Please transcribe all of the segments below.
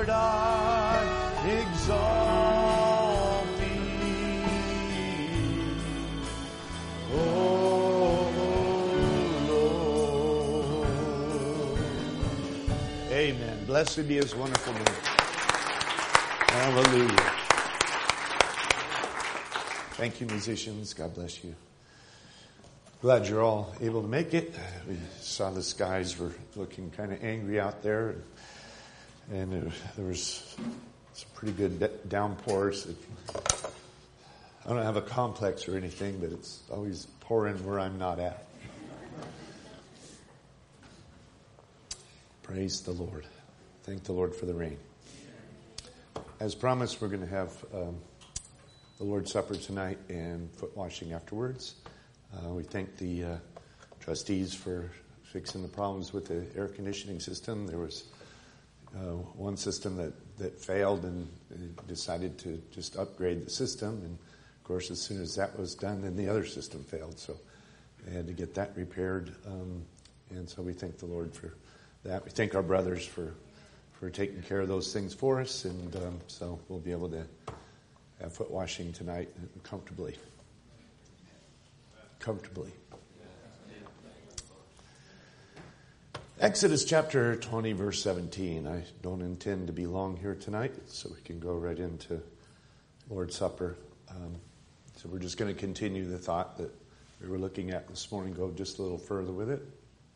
Lord, I exalt thee. Oh, Lord. Amen. Blessed be his wonderful name. Hallelujah. Thank you, musicians. God bless you. Glad you're all able to make it. We saw the skies were looking kind of angry out there, and there was some pretty good downpours. I don't have a complex or anything, but it's always pouring where I'm not at. Praise the Lord. Thank the Lord for the rain. As promised, we're going to have the Lord's Supper tonight and foot washing afterwards. We thank the trustees for fixing the problems with the air conditioning system. There was one system that failed and decided to just upgrade the system. And, of course, as soon as that was done, then the other system failed. So they had to get that repaired. And so we thank the Lord for that. We thank our brothers for taking care of those things for us. And so we'll be able to have foot washing tonight comfortably. Exodus chapter 20, verse 17. I don't intend to be long here tonight, so we can go right into Lord's Supper. So we're just going to continue the thought that we were looking at this morning, go just a little further with it.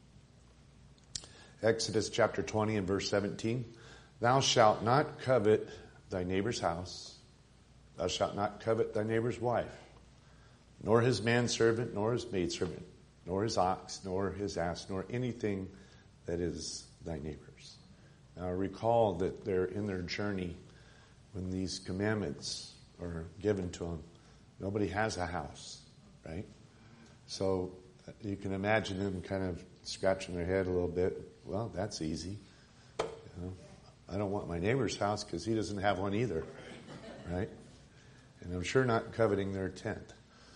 Exodus chapter 20 and verse 17. Thou shalt not covet thy neighbor's house. Thou shalt not covet thy neighbor's wife, nor his manservant, nor his maidservant, nor his ox, nor his ass, nor anything that is thy neighbor's. Now recall that they're in their journey when these commandments are given to them. Nobody has a house, right? So you can imagine them kind of scratching their head a little bit. Well, that's easy. I don't want my neighbor's house because he doesn't have one either, right? And I'm sure not coveting their tent.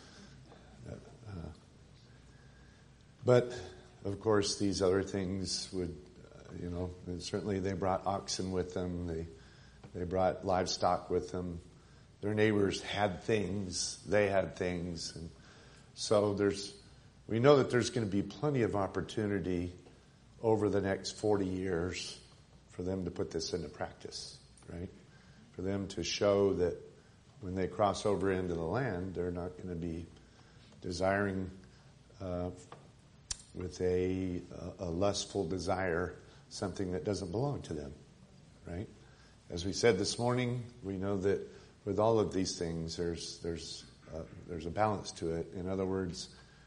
But, of course, these other things would, certainly they brought oxen with them. They brought livestock with them. Their neighbors had things. They had things. And so we know that there's going to be plenty of opportunity over the next 40 years for them to put this into practice, right? For them to show that when they cross over into the land, they're not going to be desiring with a lustful desire something that doesn't belong to them, right? As we said this morning, we know that with all of these things, there's a balance to it. In other words,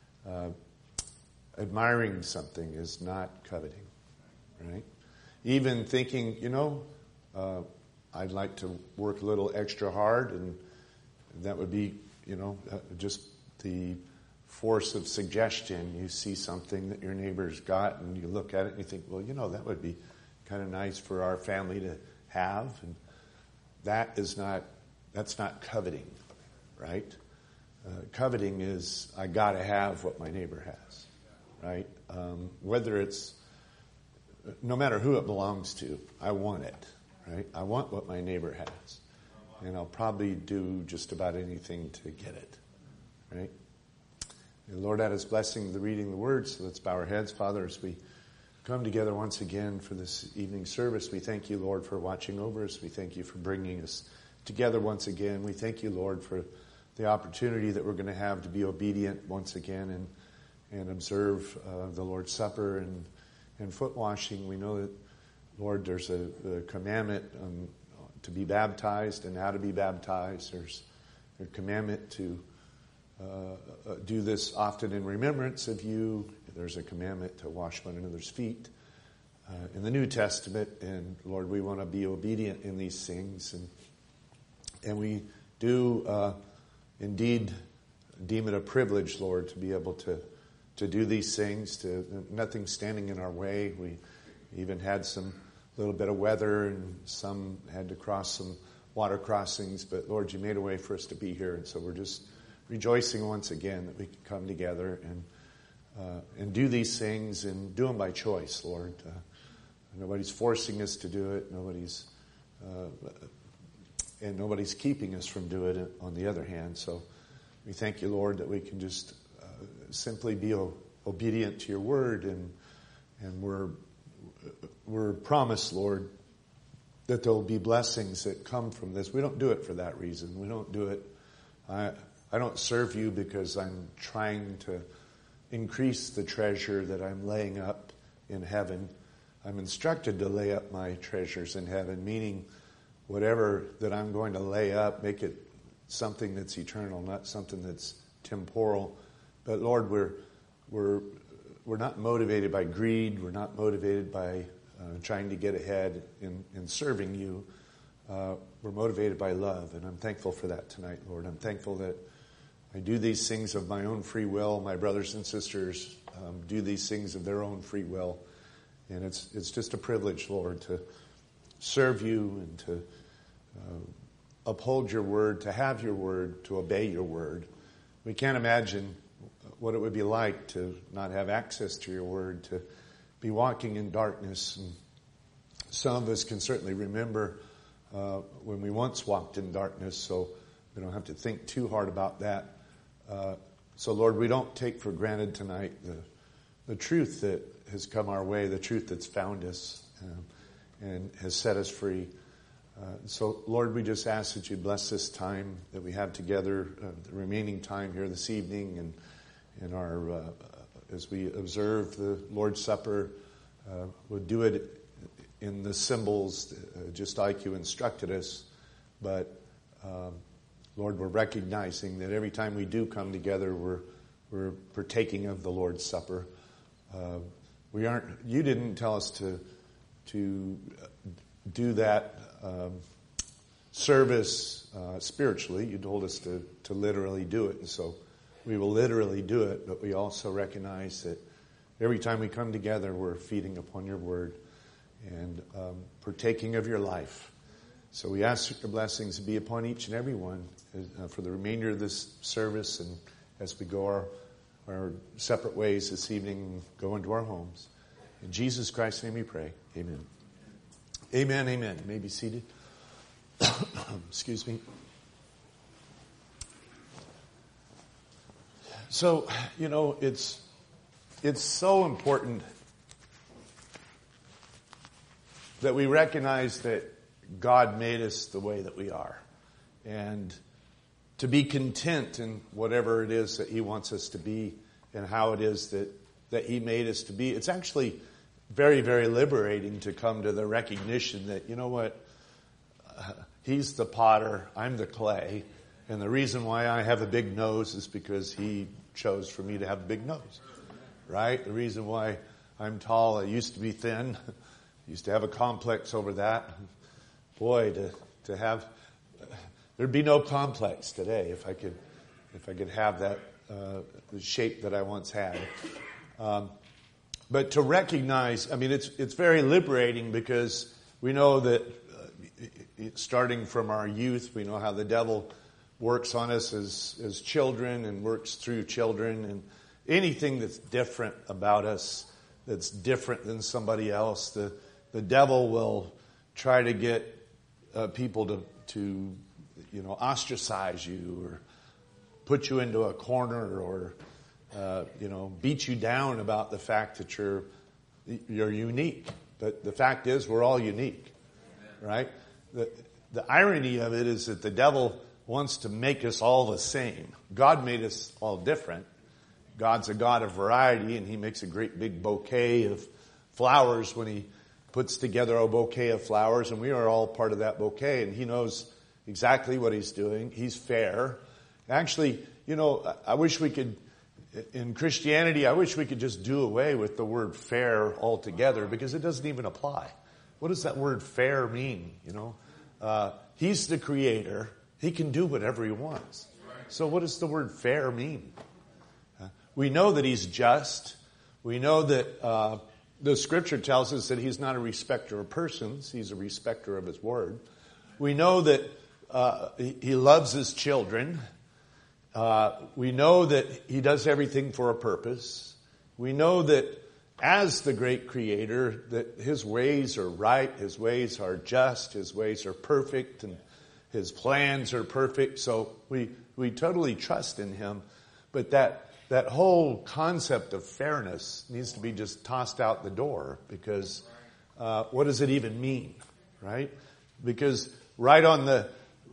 admiring something is not coveting, right? Even thinking, I'd like to work a little extra hard, and that would be, just the force of suggestion. You see something that your neighbor's got, and you look at it and you think, well, that would be kind of nice for our family to have. And that's not coveting, right? Coveting is, I got to have what my neighbor has, right? Whether it's, no matter who it belongs to, I want it, right? I want what my neighbor has. And I'll probably do just about anything to get it, right? And Lord, add his blessing to the reading of the word. So let's bow our heads. Father, as we come together once again for this evening service, we thank you, Lord, for watching over us. We thank you for bringing us together once again. We thank you, Lord, for the opportunity that we're going to have to be obedient once again and observe the Lord's Supper and foot washing. We know that, Lord, there's a commandment to be baptized and how to be baptized. There's a commandment to do this often in remembrance of you. There's a commandment to wash one another's feet in the New Testament. And Lord, we want to be obedient in these things. And we do indeed deem it a privilege, Lord, to be able to do these things, to nothing standing in our way. We even had some little bit of weather, and some had to cross some water crossings. But Lord, you made a way for us to be here, and so we're just rejoicing once again that we can come together and do these things and do them by choice, Lord. Nobody's forcing us to do it. Nobody's and nobody's keeping us from doing it on the other hand. So we thank you, Lord, that we can just simply be obedient to your word, and we're promised, Lord, that there will be blessings that come from this. We don't do it for that reason. We don't do it. I don't serve you because I'm trying to increase the treasure that I'm laying up in heaven. I'm instructed to lay up my treasures in heaven, meaning whatever that I'm going to lay up, make it something that's eternal, not something that's temporal. But Lord, we're not motivated by greed. We're not motivated by trying to get ahead in serving you. We're motivated by love, and I'm thankful for that tonight, Lord. I'm thankful that I do these things of my own free will. My brothers and sisters do these things of their own free will. And it's just a privilege, Lord, to serve you and to uphold your word, to have your word, to obey your word. We can't imagine what it would be like to not have access to your word, to be walking in darkness. And some of us can certainly remember when we once walked in darkness, so we don't have to think too hard about that. So, Lord, we don't take for granted tonight the truth that has come our way, the truth that's found us and has set us free. So, Lord, we just ask that you bless this time that we have together, the remaining time here this evening, and in our as we observe the Lord's Supper, we'll do it in the symbols, just like you instructed us. But Lord, we're recognizing that every time we do come together, we're partaking of the Lord's Supper. We aren't. You didn't tell us to do that service spiritually. You told us to literally do it, and so we will literally do it. But we also recognize that every time we come together, we're feeding upon your word and partaking of your life. So we ask your blessings to be upon each and every one for the remainder of this service, and as we go our separate ways this evening, go into our homes. In Jesus Christ's name we pray. Amen. Amen, amen. You may be seated. Excuse me. So, it's so important that we recognize that God made us the way that we are, and to be content in whatever it is that he wants us to be and how it is that he made us to be. It's actually very, very liberating to come to the recognition that, you know what, he's the potter, I'm the clay, and the reason why I have a big nose is because he chose for me to have a big nose, right? The reason why I'm tall, I used to be thin, used to have a complex over that. Boy, to have, there'd be no complex today if I could have that the shape that I once had. But to recognize, it's very liberating, because we know that starting from our youth, we know how the devil works on us as children and works through children, and anything that's different about us, that's different than somebody else, the devil will try to get people to ostracize you or put you into a corner or beat you down about the fact that you're unique. But the fact is, we're all unique, right? The irony of it is that the devil wants to make us all the same. God made us all different. God's a God of variety, and he makes a great big bouquet of flowers when he puts together a bouquet of flowers, and we are all part of that bouquet, and he knows exactly what he's doing. He's fair. Actually, I wish we could, in Christianity, I wish we could just do away with the word fair altogether, because it doesn't even apply. What does that word fair mean? He's the creator. He can do whatever he wants. So what does the word fair mean? We know that he's just. We know that the scripture tells us that he's not a respecter of persons. He's a respecter of his word. We know that he loves his children. We know that he does everything for a purpose. We know that as the great creator, that his ways are right, his ways are just, his ways are perfect, and his plans are perfect. So we totally trust in him. But that whole concept of fairness needs to be just tossed out the door, because what does it even mean, right? Because right on the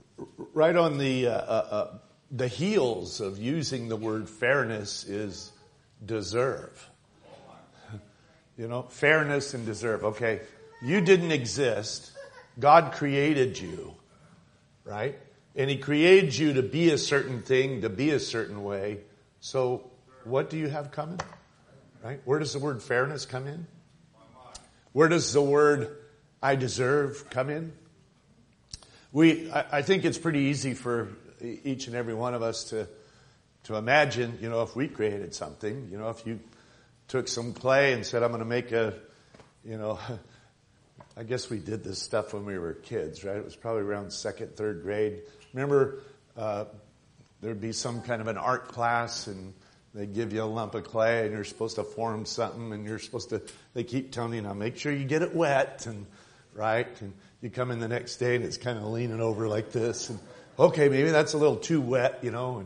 heels of using the word fairness is deserve. You know, fairness and deserve. Okay, you didn't exist. God created you, right? And he created you to be a certain thing, to be a certain way. So what do you have coming? Right? Where does the word fairness come in? Where does the word I deserve come in? I think it's pretty easy for each and every one of us to imagine, you know, if we created something, you know, if you took some clay and said, I'm going to make I guess we did this stuff when we were kids, right? It was probably around second, third grade. Remember, there'd be some kind of an art class, and they'd give you a lump of clay, and you're supposed to form something, and they keep telling you, now make sure you get it wet, and right? And you come in the next day, and it's kind of leaning over like this, and okay, maybe that's a little too wet, you know,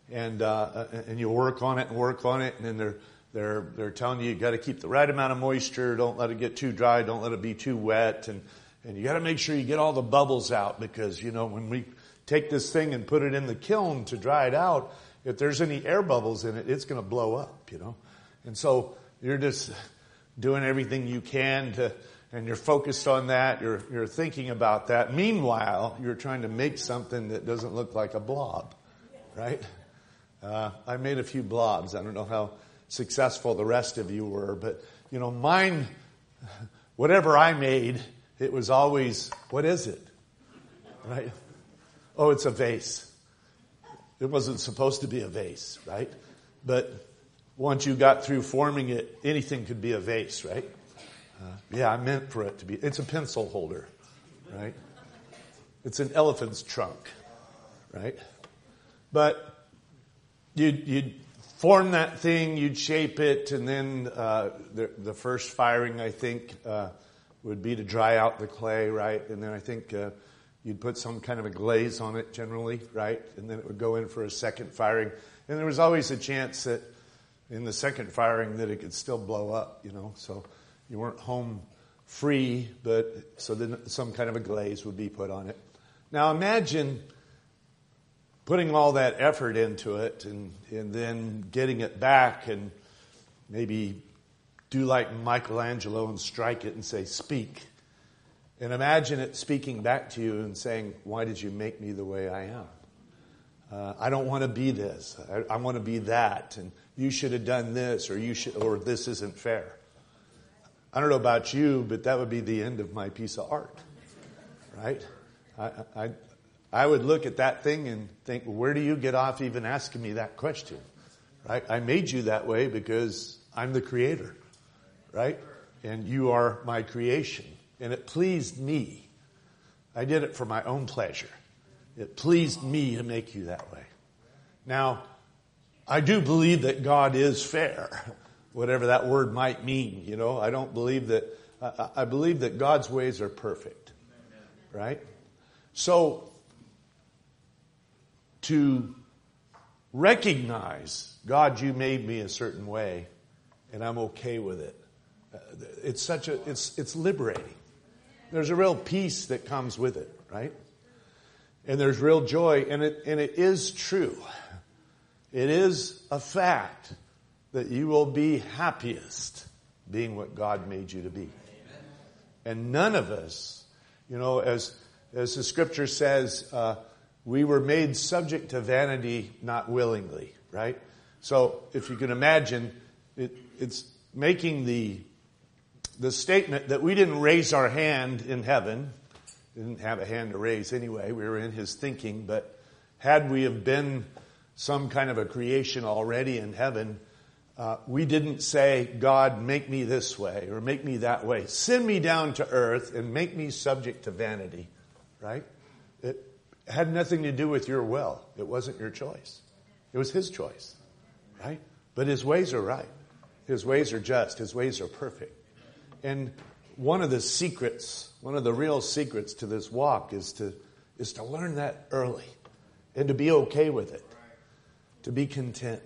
and you work on it, and then they're telling you got to keep the right amount of moisture, don't let it get too dry, don't let it be too wet, and you got to make sure you get all the bubbles out, because, you know, when we take this thing and put it in the kiln to dry it out, if there's any air bubbles in it, it's going to blow up, you know. And so you're just doing everything you can and you're focused on that, you're thinking about that. Meanwhile, you're trying to make something that doesn't look like a blob, right? I made a few blobs. I don't know how successful the rest of you were, but, you know, mine, whatever I made, it was always, what is it? Right? Oh, it's a vase. It wasn't supposed to be a vase, right? But once you got through forming it, anything could be a vase, right? I meant for it to be. It's a pencil holder, right? It's an elephant's trunk, right? But you'd form that thing, you'd shape it, and then the first firing, I think, would be to dry out the clay, right? And then I think you'd put some kind of a glaze on it generally, right? And then it would go in for a second firing. And there was always a chance that in the second firing that it could still blow up, you know. So you weren't home free, but so then some kind of a glaze would be put on it. Now imagine putting all that effort into it and then getting it back and maybe do like Michelangelo and strike it and say, speak. And imagine it speaking back to you and saying, why did you make me the way I am? I don't want to be this. I want to be that. And you should have done this, or this isn't fair. I don't know about you, but that would be the end of my piece of art, right? I would look at that thing and think, well, where do you get off even asking me that question, right? I made you that way because I'm the creator, right? And you are my creation. And it pleased me. I did it for my own pleasure. It pleased me to make you that way. Now, I do believe that God is fair, whatever that word might mean. You know, I don't believe that. I believe that God's ways are perfect, right? So, to recognize, God, you made me a certain way, and I'm okay with it. It's liberating. There's a real peace that comes with it, right? And there's real joy, and it is true. It is a fact that you will be happiest being what God made you to be. And none of us, you know, as the scripture says, we were made subject to vanity not willingly, right? So if you can imagine, it's making the statement that we didn't raise our hand in heaven. We didn't have a hand to raise anyway. We were in his thinking. But had we have been some kind of a creation already in heaven, we didn't say, God, make me this way or make me that way. Send me down to earth and make me subject to vanity, right? It had nothing to do with your will. It wasn't your choice. It was his choice, right? But his ways are right. His ways are just. His ways are perfect. And one of the real secrets to this walk is to learn that early and to be okay with it, to be content.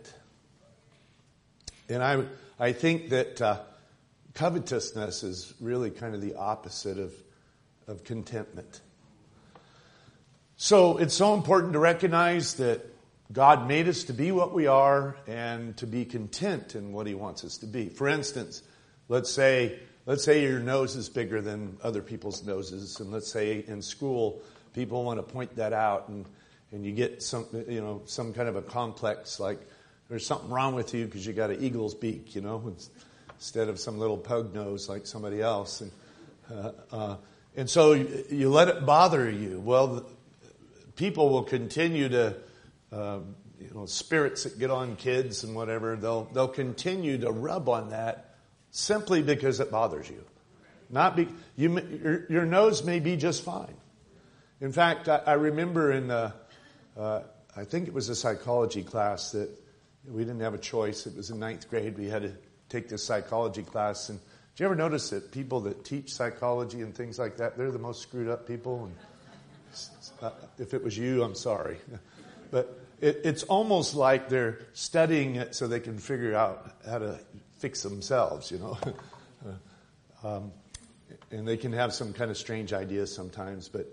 And I think that covetousness is really kind of the opposite of contentment. So it's so important to recognize that God made us to be what we are and to be content in what He wants us to be. For instance, let's say your nose is bigger than other people's noses, and let's say in school people want to point that out, and you get some kind of a complex, like there's something wrong with you because you got an eagle's beak, instead of some little pug nose like somebody else, and so you let it bother you. Well, people will continue to. Spirits that get on kids and whatever, they'll continue to rub on that simply because it bothers you. Your nose may be just fine. In fact, I remember in I think it was a psychology class that we didn't have a choice. It was in 9th grade. We had to take this psychology class. And did you ever notice that people that teach psychology and things like that, they're the most screwed up people? And if it was you, I'm sorry. But it's almost like they're studying it so they can figure out how to fix themselves, and they can have some kind of strange ideas sometimes. But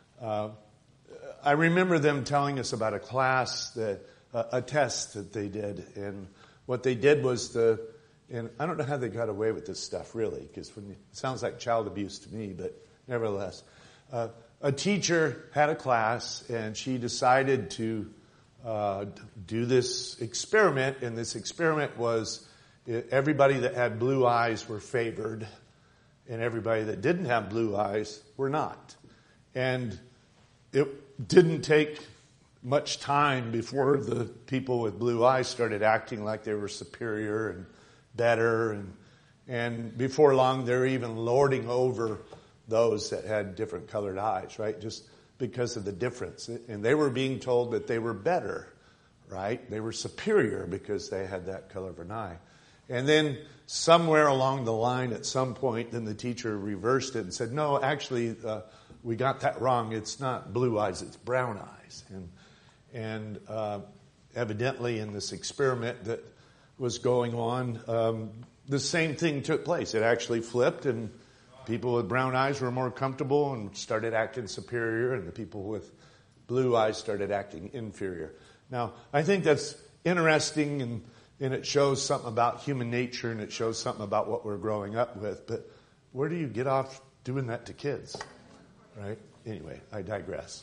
I remember them telling us about a class, a test that they did. And what they did was and I don't know how they got away with this stuff, really, because it sounds like child abuse to me, but nevertheless. A teacher had a class, and she decided to do this experiment, and this experiment was everybody that had blue eyes were favored, and everybody that didn't have blue eyes were not. And it didn't take much time before the people with blue eyes started acting like they were superior and better, and before long they were even lording over those that had different colored eyes, right? Just because of the difference. And they were being told that they were better, right? They were superior because they had that color of an eye. And then somewhere along the line at some point, then the teacher reversed it and said, no, actually, we got that wrong. It's not blue eyes, it's brown eyes. And evidently in this experiment that was going on, the same thing took place. It actually flipped, and people with brown eyes were more comfortable and started acting superior, and the people with blue eyes started acting inferior. Now, I think that's interesting, and it shows something about human nature, and it shows something about what we're growing up with. But where do you get off doing that to kids? Right? Anyway, I digress.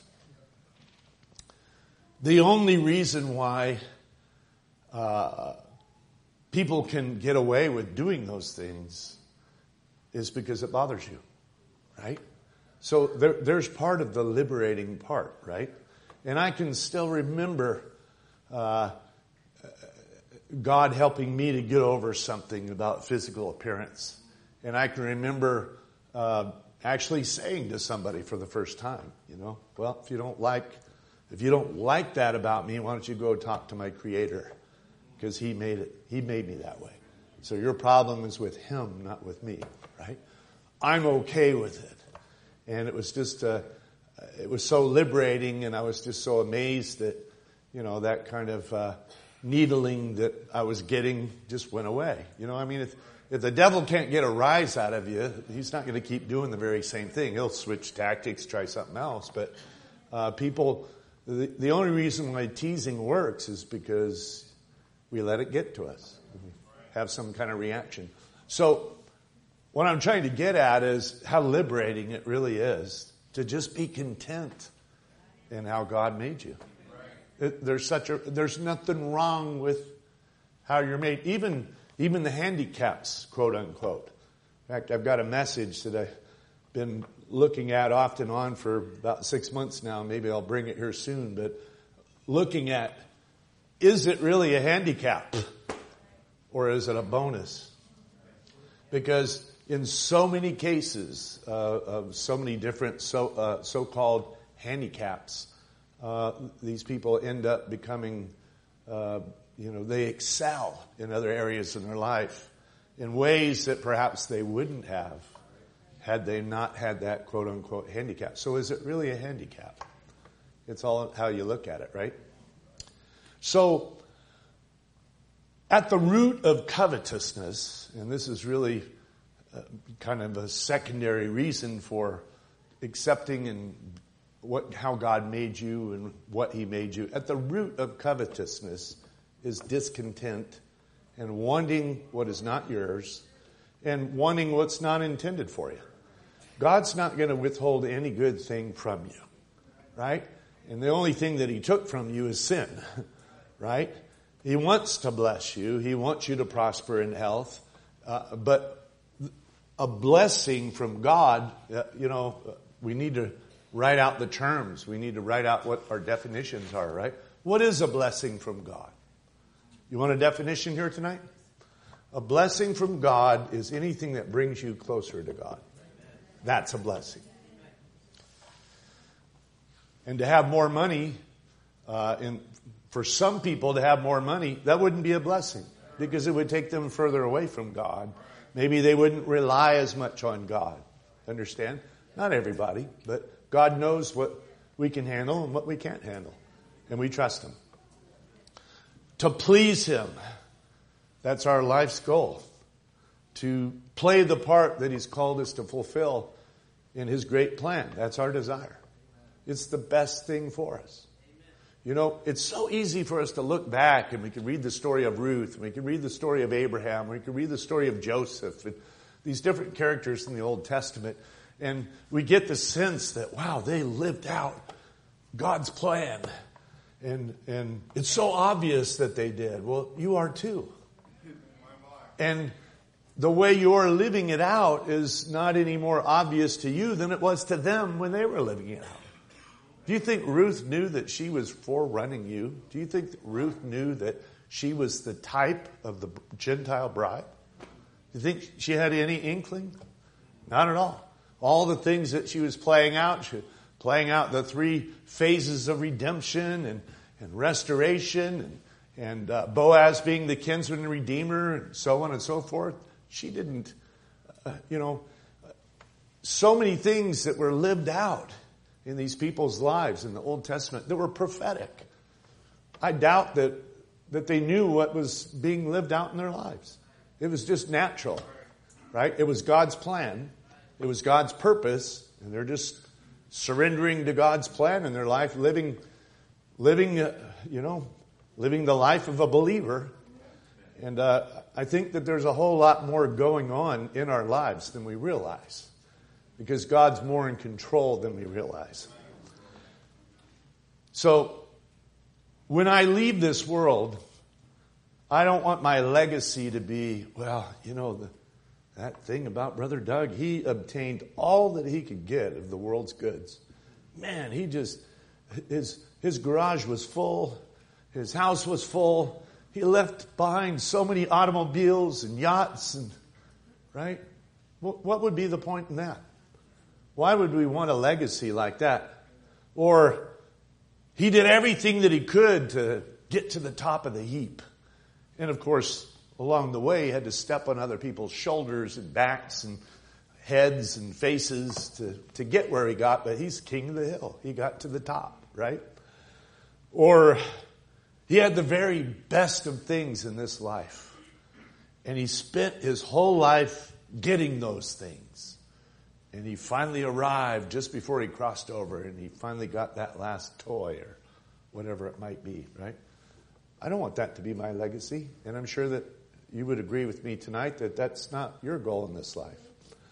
The only reason why people can get away with doing those things is because it bothers you, right? So there's part of the liberating part, right? And I can still remember God helping me to get over something about physical appearance. And I can remember actually saying to somebody for the first time, well, if you don't like that about me, why don't you go talk to my Creator? Because He made me that way. So your problem is with Him, not with me, right? I'm okay with it. And it was just, it was so liberating, and I was just so amazed that, that kind of needling that I was getting just went away. If the devil can't get a rise out of you, he's not going to keep doing the very same thing. He'll switch tactics, try something else. But people, the only reason why teasing works is because we let it get to us. We have some kind of reaction. So what I'm trying to get at is how liberating it really is to just be content in how God made you. There's nothing wrong with how you're made. Even the handicaps, quote unquote. In fact, I've got a message that I've been looking at off and on for about 6 months now. Maybe I'll bring it here soon. But looking at, is it really a handicap? Or is it a bonus? Because in so many cases of so many different so-called handicaps, these people end up becoming, they excel in other areas in their life. in ways that perhaps they wouldn't have had they not had that quote-unquote handicap. So is it really a handicap? It's all how you look at it, right? So, at the root of covetousness, and this is really kind of a secondary reason for accepting and how God made you and what He made you. At the root of covetousness is discontent and wanting what is not yours and wanting what's not intended for you. God's not going to withhold any good thing from you, right? And the only thing that He took from you is sin, right? He wants to bless you. He wants you to prosper in health. But a blessing from God, we need to write out the terms. We need to write out what our definitions are, right? What is a blessing from God? You want a definition here tonight? A blessing from God is anything that brings you closer to God. That's a blessing. And to have more money, for some people to have more money, that wouldn't be a blessing because it would take them further away from God. Maybe they wouldn't rely as much on God. Understand? Not everybody, but God knows what we can handle and what we can't handle. And we trust Him. To please Him, that's our life's goal. To play the part that He's called us to fulfill in His great plan. That's our desire. It's the best thing for us. You know, it's so easy for us to look back and we can read the story of Ruth, and we can read the story of Abraham, we can read the story of Joseph, and these different characters in the Old Testament, and we get the sense that, wow, they lived out God's plan. And it's so obvious that they did. Well, you are too. And the way you're living it out is not any more obvious to you than it was to them when they were living it out. Do you think Ruth knew that she was forerunning you? Do you think that Ruth knew that she was the type of the Gentile bride? Do you think she had any inkling? Not at all. All the things that she was playing out the 3 phases of redemption and restoration and Boaz being the kinsman and redeemer and so on and so forth. She didn't, so many things that were lived out in these people's lives in the Old Testament that were prophetic. I doubt that they knew what was being lived out in their lives. It was just natural, right? It was God's plan. It was God's purpose. And they're just surrendering to God's plan in their life, living the life of a believer. And I think that there's a whole lot more going on in our lives than we realize. Because God's more in control than we realize. So, when I leave this world, I don't want my legacy to be, that thing about Brother Doug, he obtained all that he could get of the world's goods. Man, his garage was full. His house was full. He left behind so many automobiles and yachts right? What would be the point in that? Why would we want a legacy like that? Or he did everything that he could to get to the top of the heap. And of course, along the way, he had to step on other people's shoulders and backs and heads and faces to get where he got. But he's king of the hill. He got to the top, right? Or he had the very best of things in this life. And he spent his whole life getting those things. And he finally arrived just before he crossed over, and he finally got that last toy or whatever it might be, right? I don't want that to be my legacy. And I'm sure that you would agree with me tonight that that's not your goal in this life.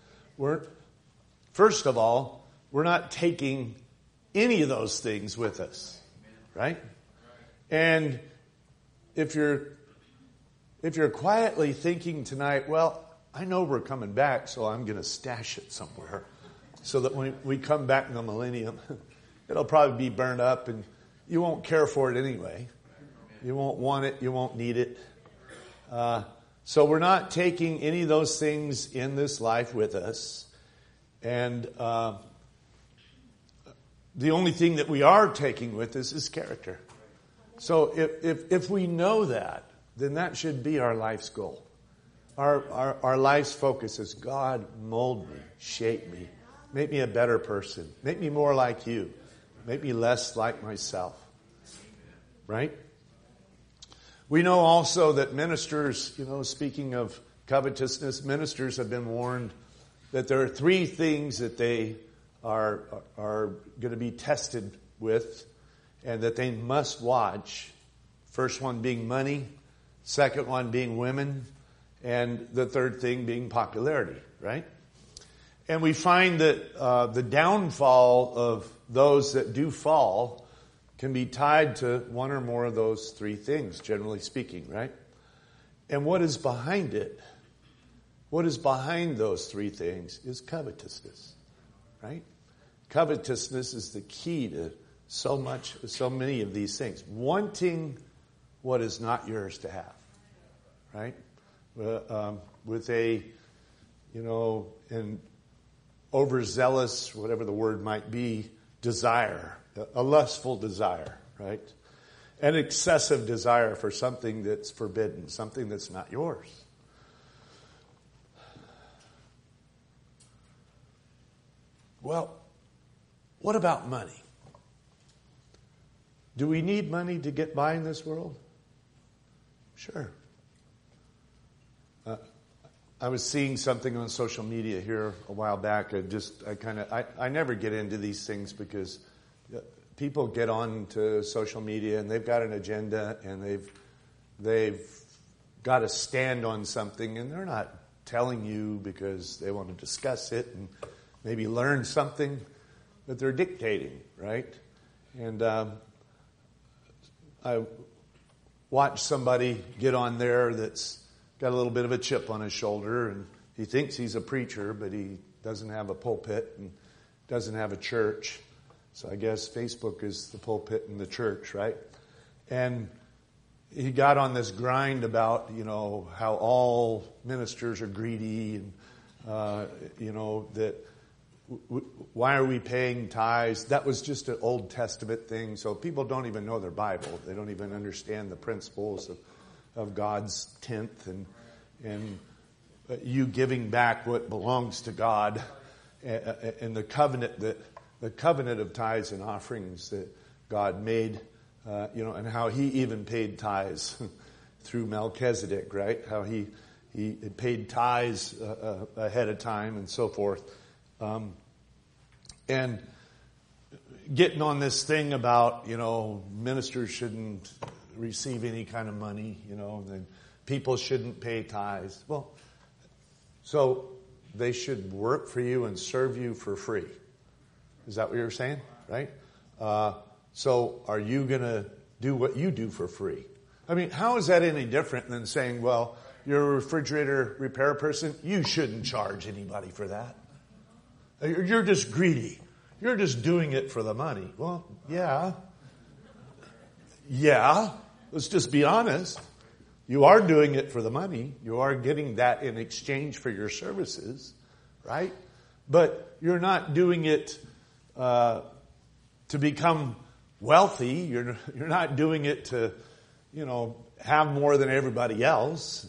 First of all, we're not taking any of those things with us, right? And if you're quietly thinking tonight, well, I know we're coming back, so I'm going to stash it somewhere so that when we come back in the millennium, it'll probably be burned up and you won't care for it anyway. You won't want it. You won't need it. So we're not taking any of those things in this life with us. And the only thing that we are taking with us is character. So if we know that, then that should be our life's goal. Our life's focus is, God, mold me, shape me, make me a better person, make me more like you, make me less like myself. Right? We know also that ministers, speaking of covetousness, ministers have been warned that there are 3 things that they are going to be tested with and that they must watch. First one being money, second one being women, and the third thing being popularity, right? And we find that the downfall of those that do fall can be tied to one or more of those 3 things, generally speaking, right? And what is behind it? What is behind those 3 things is covetousness, right? Covetousness is the key to so many of these things. Wanting what is not yours to have, right? With a, an overzealous, whatever the word might be, desire, a lustful desire, right? An excessive desire for something that's forbidden, something that's not yours. Well, what about money? Do we need money to get by in this world? Sure. I was seeing something on social media here a while back. I never get into these things because people get on to social media and they've got an agenda and they've got to stand on something, and they're not telling you because they want to discuss it and maybe learn something, but they're dictating, right? And I watched somebody get on there that's got a little bit of a chip on his shoulder, and he thinks he's a preacher, but he doesn't have a pulpit and doesn't have a church. So I guess Facebook is the pulpit and the church, right? And he got on this grind about, how all ministers are greedy and, that why are we paying tithes? That was just an Old Testament thing. So people don't even know their Bible. They don't even understand the principles of God's tenth and you giving back what belongs to God and the covenant of tithes and offerings that God made, and how He even paid tithes through Melchizedek, right? How he paid tithes ahead of time and so forth. And getting on this thing about, ministers shouldn't receive any kind of money, and people shouldn't pay tithes. Well, so they should work for you and serve you for free. Is that what you're saying? Right? So are you going to do what you do for free? I mean, how is that any different than saying, well, you're a refrigerator repair person, you shouldn't charge anybody for that. You're just greedy. You're just doing it for the money. Well, yeah. Let's just be honest. You are doing it for the money. You are getting that in exchange for your services, right? But you're not doing it to become wealthy. You're not doing it to, have more than everybody else.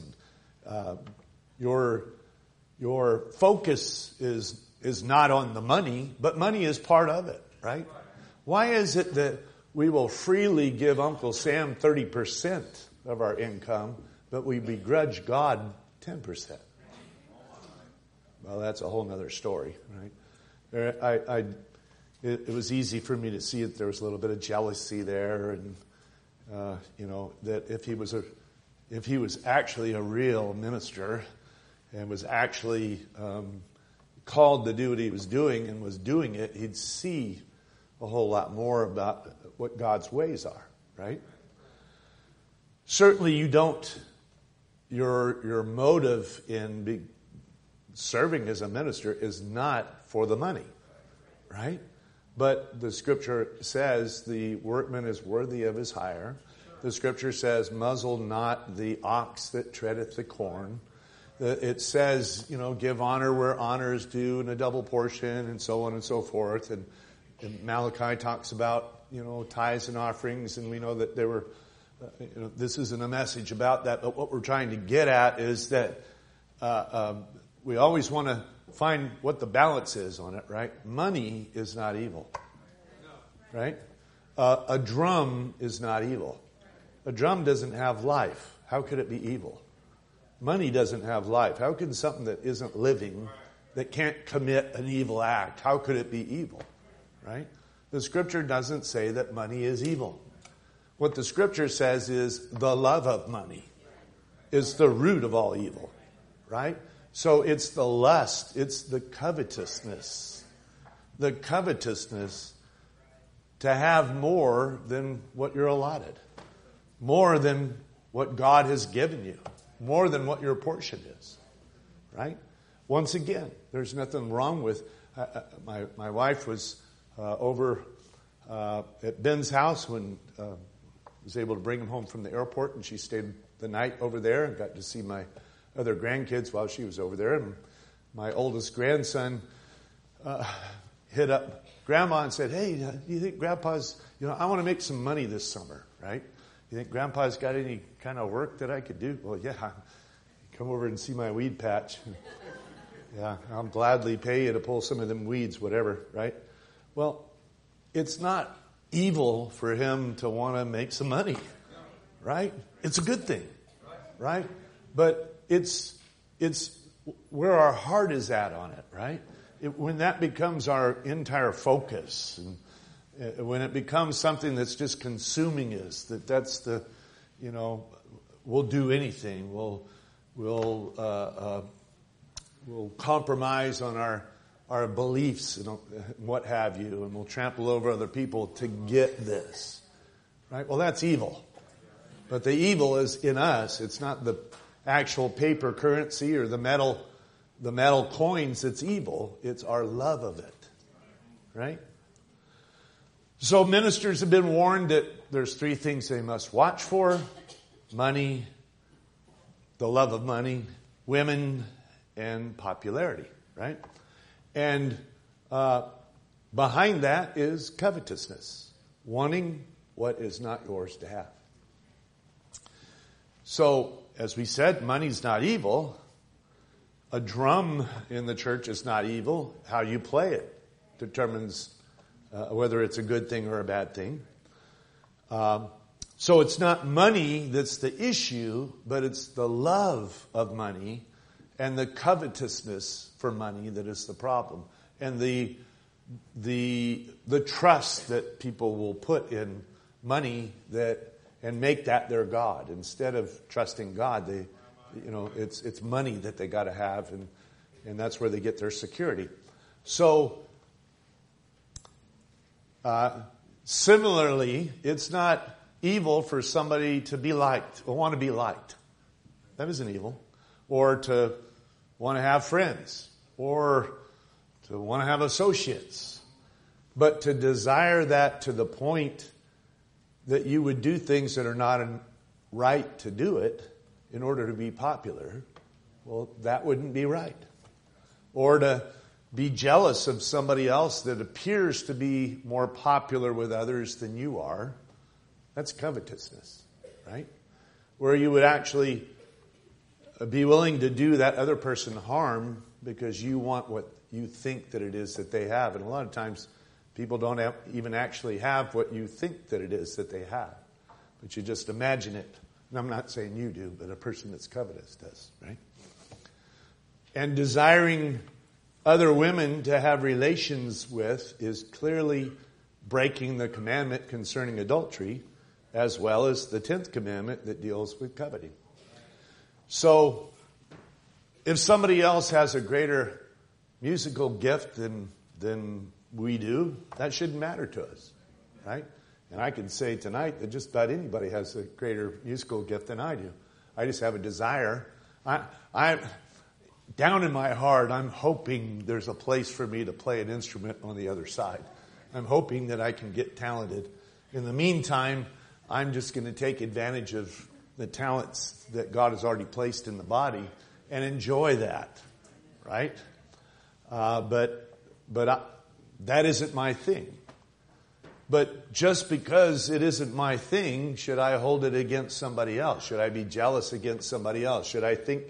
Your focus is not on the money, but money is part of it, right? Why is it that we will freely give Uncle Sam 30% of our income, but we begrudge God 10%? Well, that's a whole other story, right? It was easy for me to see that there was a little bit of jealousy there, and that if he was actually a real minister and was actually called to do what he was doing and was doing it, he'd see a whole lot more about what God's ways are, right? Certainly your motive in serving as a minister is not for the money, right? But the scripture says the workman is worthy of his hire. The scripture says, muzzle not the ox that treadeth the corn. It says, give honor where honor is due and a double portion and so on and so forth. And Malachi talks about, tithes and offerings, and we know that there were, this isn't a message about that, but what we're trying to get at is that we always want to find what the balance is on it, right? Money is not evil, right? A drum is not evil. A drum doesn't have life. How could it be evil? Money doesn't have life. How can something that isn't living, that can't commit an evil act, how could it be evil, right? The Scripture doesn't say that money is evil. What the Scripture says is the love of money is the root of all evil, right? So it's the lust, it's the covetousness. The covetousness to have more than what you're allotted. More than what God has given you. More than what your portion is, right? Once again, there's nothing wrong with... my wife was over at Ben's house when I was able to bring him home from the airport, and she stayed the night over there and got to see my other grandkids while she was over there. And my oldest grandson hit up Grandma and said, "Hey, do you think Grandpa's, I want to make some money this summer, right? You think Grandpa's got any kind of work that I could do?" "Well, yeah, come over and see my weed patch." "Yeah, I'll gladly pay you to pull some of them weeds, whatever," right? Well, it's not evil for him to want to make some money, right? It's a good thing, right? But it's where our heart is at on it, right? When that becomes our entire focus, and when it becomes something that's just consuming us, that's the, we'll do anything. We'll compromise on our beliefs and what have you, and we'll trample over other people to get this, right? Well, that's evil. But the evil is in us. It's not the actual paper currency or the metal coins that's evil. It's our love of it, right? So ministers have been warned that there's 3 things they must watch for: money, the love of money, women, and popularity, right? And behind that is covetousness, wanting what is not yours to have. So, as we said, money's not evil. A drum in the church is not evil. How you play it determines whether it's a good thing or a bad thing. So it's not money that's the issue, but it's the love of money and the covetousness for money that is the problem. And the trust that people will put in money and make that their God. Instead of trusting God, it's money that they got to have, and that's where they get their security. So, similarly, it's not evil for somebody to be liked or want to be liked. That isn't evil. Or to want to have friends, or to want to have associates. But to desire that to the point that you would do things that are not right to do it in order to be popular, well, that wouldn't be right. Or to be jealous of somebody else that appears to be more popular with others than you are, that's covetousness, right? Where you would actually be willing to do that other person harm because you want what you think that it is that they have. And a lot of times people don't even actually have what you think that it is that they have. But you just imagine it. And I'm not saying you do, but a person that's covetous does, right? And desiring other women to have relations with is clearly breaking the commandment concerning adultery, as well as the 10th commandment that deals with coveting. So, if somebody else has a greater musical gift than we do, that shouldn't matter to us, right? And I can say tonight that just about anybody has a greater musical gift than I do. I just have a desire. I down in my heart, I'm hoping there's a place for me to play an instrument on the other side. I'm hoping that I can get talented. In the meantime, I'm just going to take advantage of the talents that God has already placed in the body and enjoy that, right? But that isn't my thing. But just because it isn't my thing, should I hold it against somebody else? Should I be jealous against somebody else? Should I think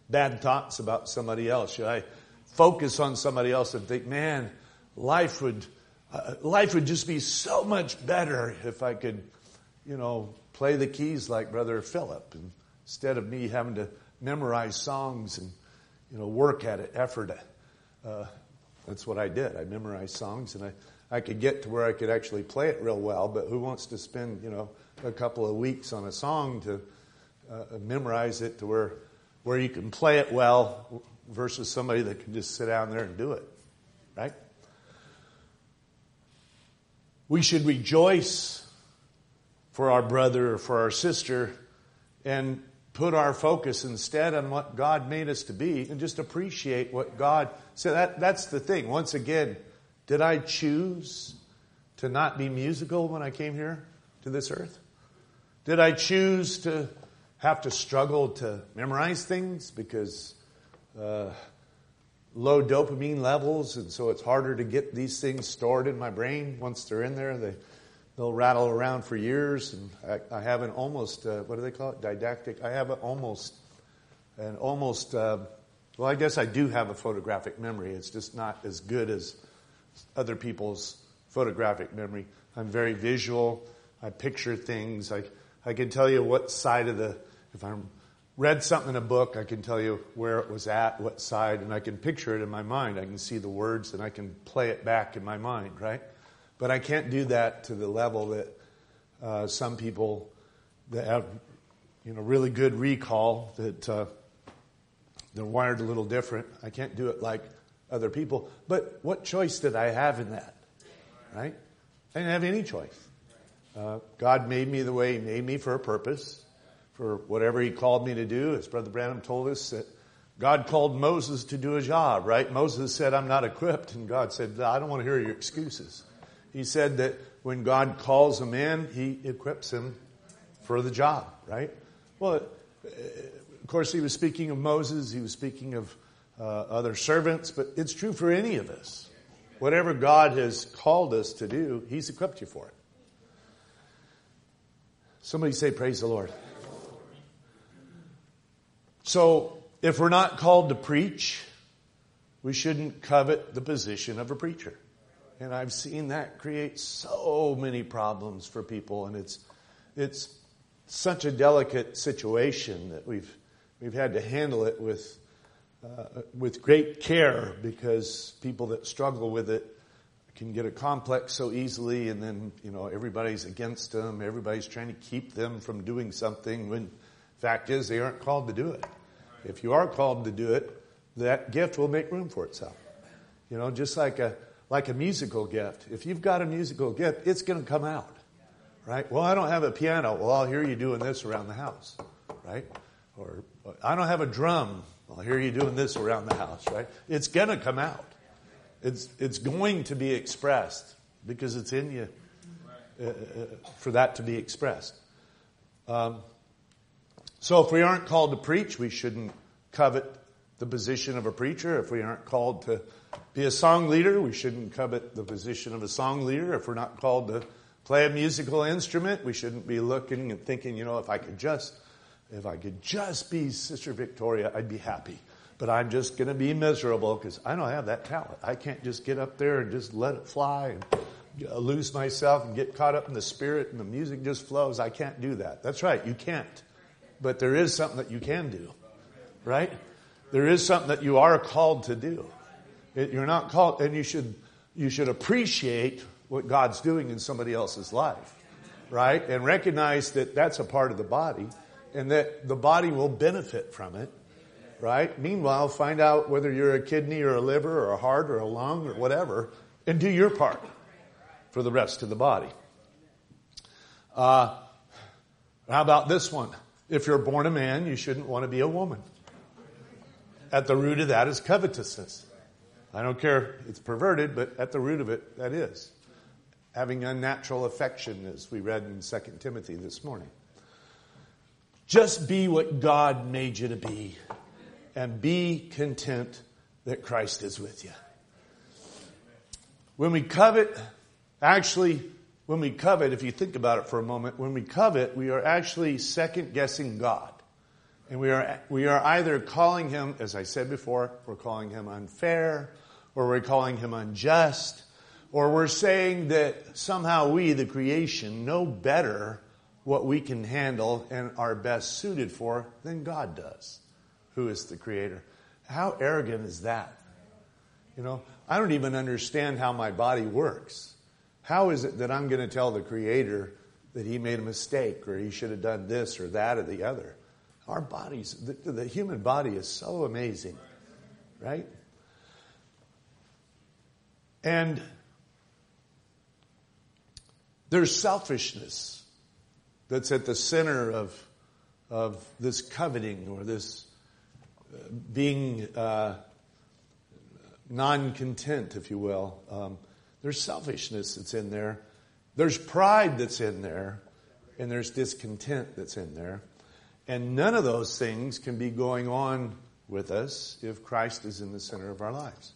bad thoughts about somebody else? Should I focus on somebody else and think, man, life would just be so much better if I could, play the keys like Brother Philip, and instead of me having to memorize songs and, work at it, effort. That's what I did. I memorized songs, and I could get to where I could actually play it real well, but who wants to spend, a couple of weeks on a song to memorize it to where you can play it well versus somebody that can just sit down there and do it, right? We should rejoice for our brother or for our sister and put our focus instead on what God made us to be and just appreciate what God said. That's the thing. Once again, did I choose to not be musical when I came here to this earth? Did I choose to have to struggle to memorize things because low dopamine levels, and so it's harder to get these things stored in my brain? Once they're in there, they'll rattle around for years, and I have an almost, what do they call it, didactic? I have well, I guess I do have a photographic memory. It's just not as good as other people's photographic memory. I'm very visual. I picture things. I can tell you what side if I read something in a book, I can tell you where it was at, what side, and I can picture it in my mind. I can see the words, and I can play it back in my mind, right? But I can't do that to the level that some people that have, really good recall, that they're wired a little different. I can't do it like other people. But what choice did I have in that, right? I didn't have any choice. God made me the way He made me for a purpose, for whatever He called me to do. As Brother Branham told us, that God called Moses to do a job, right? Moses said, I'm not equipped. And God said, I don't want to hear your excuses. He said that when God calls a man, He equips him for the job, right? Well, of course, He was speaking of Moses. He was speaking of other servants. But it's true for any of us. Whatever God has called us to do, He's equipped you for it. Somebody say, praise the Lord. So, if we're not called to preach, we shouldn't covet the position of a preacher. And I've seen that create so many problems for people, and it's such a delicate situation that we've had to handle it with great care, because people that struggle with it can get a complex so easily, and then everybody's against them. Everybody's trying to keep them from doing something when fact is they aren't called to do it. If you are called to do it, that gift will make room for itself. Just like a musical gift. If you've got a musical gift, it's going to come out, right? Well, I don't have a piano. Well, I'll hear you doing this around the house, right? Or I don't have a drum. I'll hear you doing this around the house, right? It's going to come out. It's going to be expressed because it's in you for that to be expressed. So if we aren't called to preach, we shouldn't covet the position of a preacher. If we aren't called to be a song leader, we shouldn't covet the position of a song leader. If we're not called to play a musical instrument, we shouldn't be looking and thinking, if I could just be Sister Victoria, I'd be happy. But I'm just going to be miserable because I don't have that talent. I can't just get up there and just let it fly and lose myself and get caught up in the spirit and the music just flows. I can't do that. That's right, you can't. But there is something that you can do, right? There is something that you are called to do. You're not called, and you should appreciate what God's doing in somebody else's life, right? And recognize that that's a part of the body, and that the body will benefit from it, right? Meanwhile, find out whether you're a kidney or a liver or a heart or a lung or whatever, and do your part for the rest of the body. How about this one? If you're born a man, you shouldn't want to be a woman. At the root of that is covetousness. I don't care, it's perverted, but at the root of it, that is. Having unnatural affection, as we read in 2 Timothy this morning. Just be what God made you to be, and be content that Christ is with you. When we covet, if you think about it for a moment, when we covet, we are actually second-guessing God. And we are either calling him, as I said before, we're calling him unfair, or we're calling him unjust, or we're saying that somehow we, the creation, know better what we can handle and are best suited for than God does, who is the creator. How arrogant is that? You know, I don't even understand how my body works. How is it that I'm going to tell the creator that he made a mistake or he should have done this or that or the other? Our bodies, the human body is so amazing, right? And there's selfishness that's at the center of this coveting or this being non-content, if you will. There's selfishness that's in there. There's pride that's in there. And there's discontent that's in there. And none of those things can be going on with us if Christ is in the center of our lives.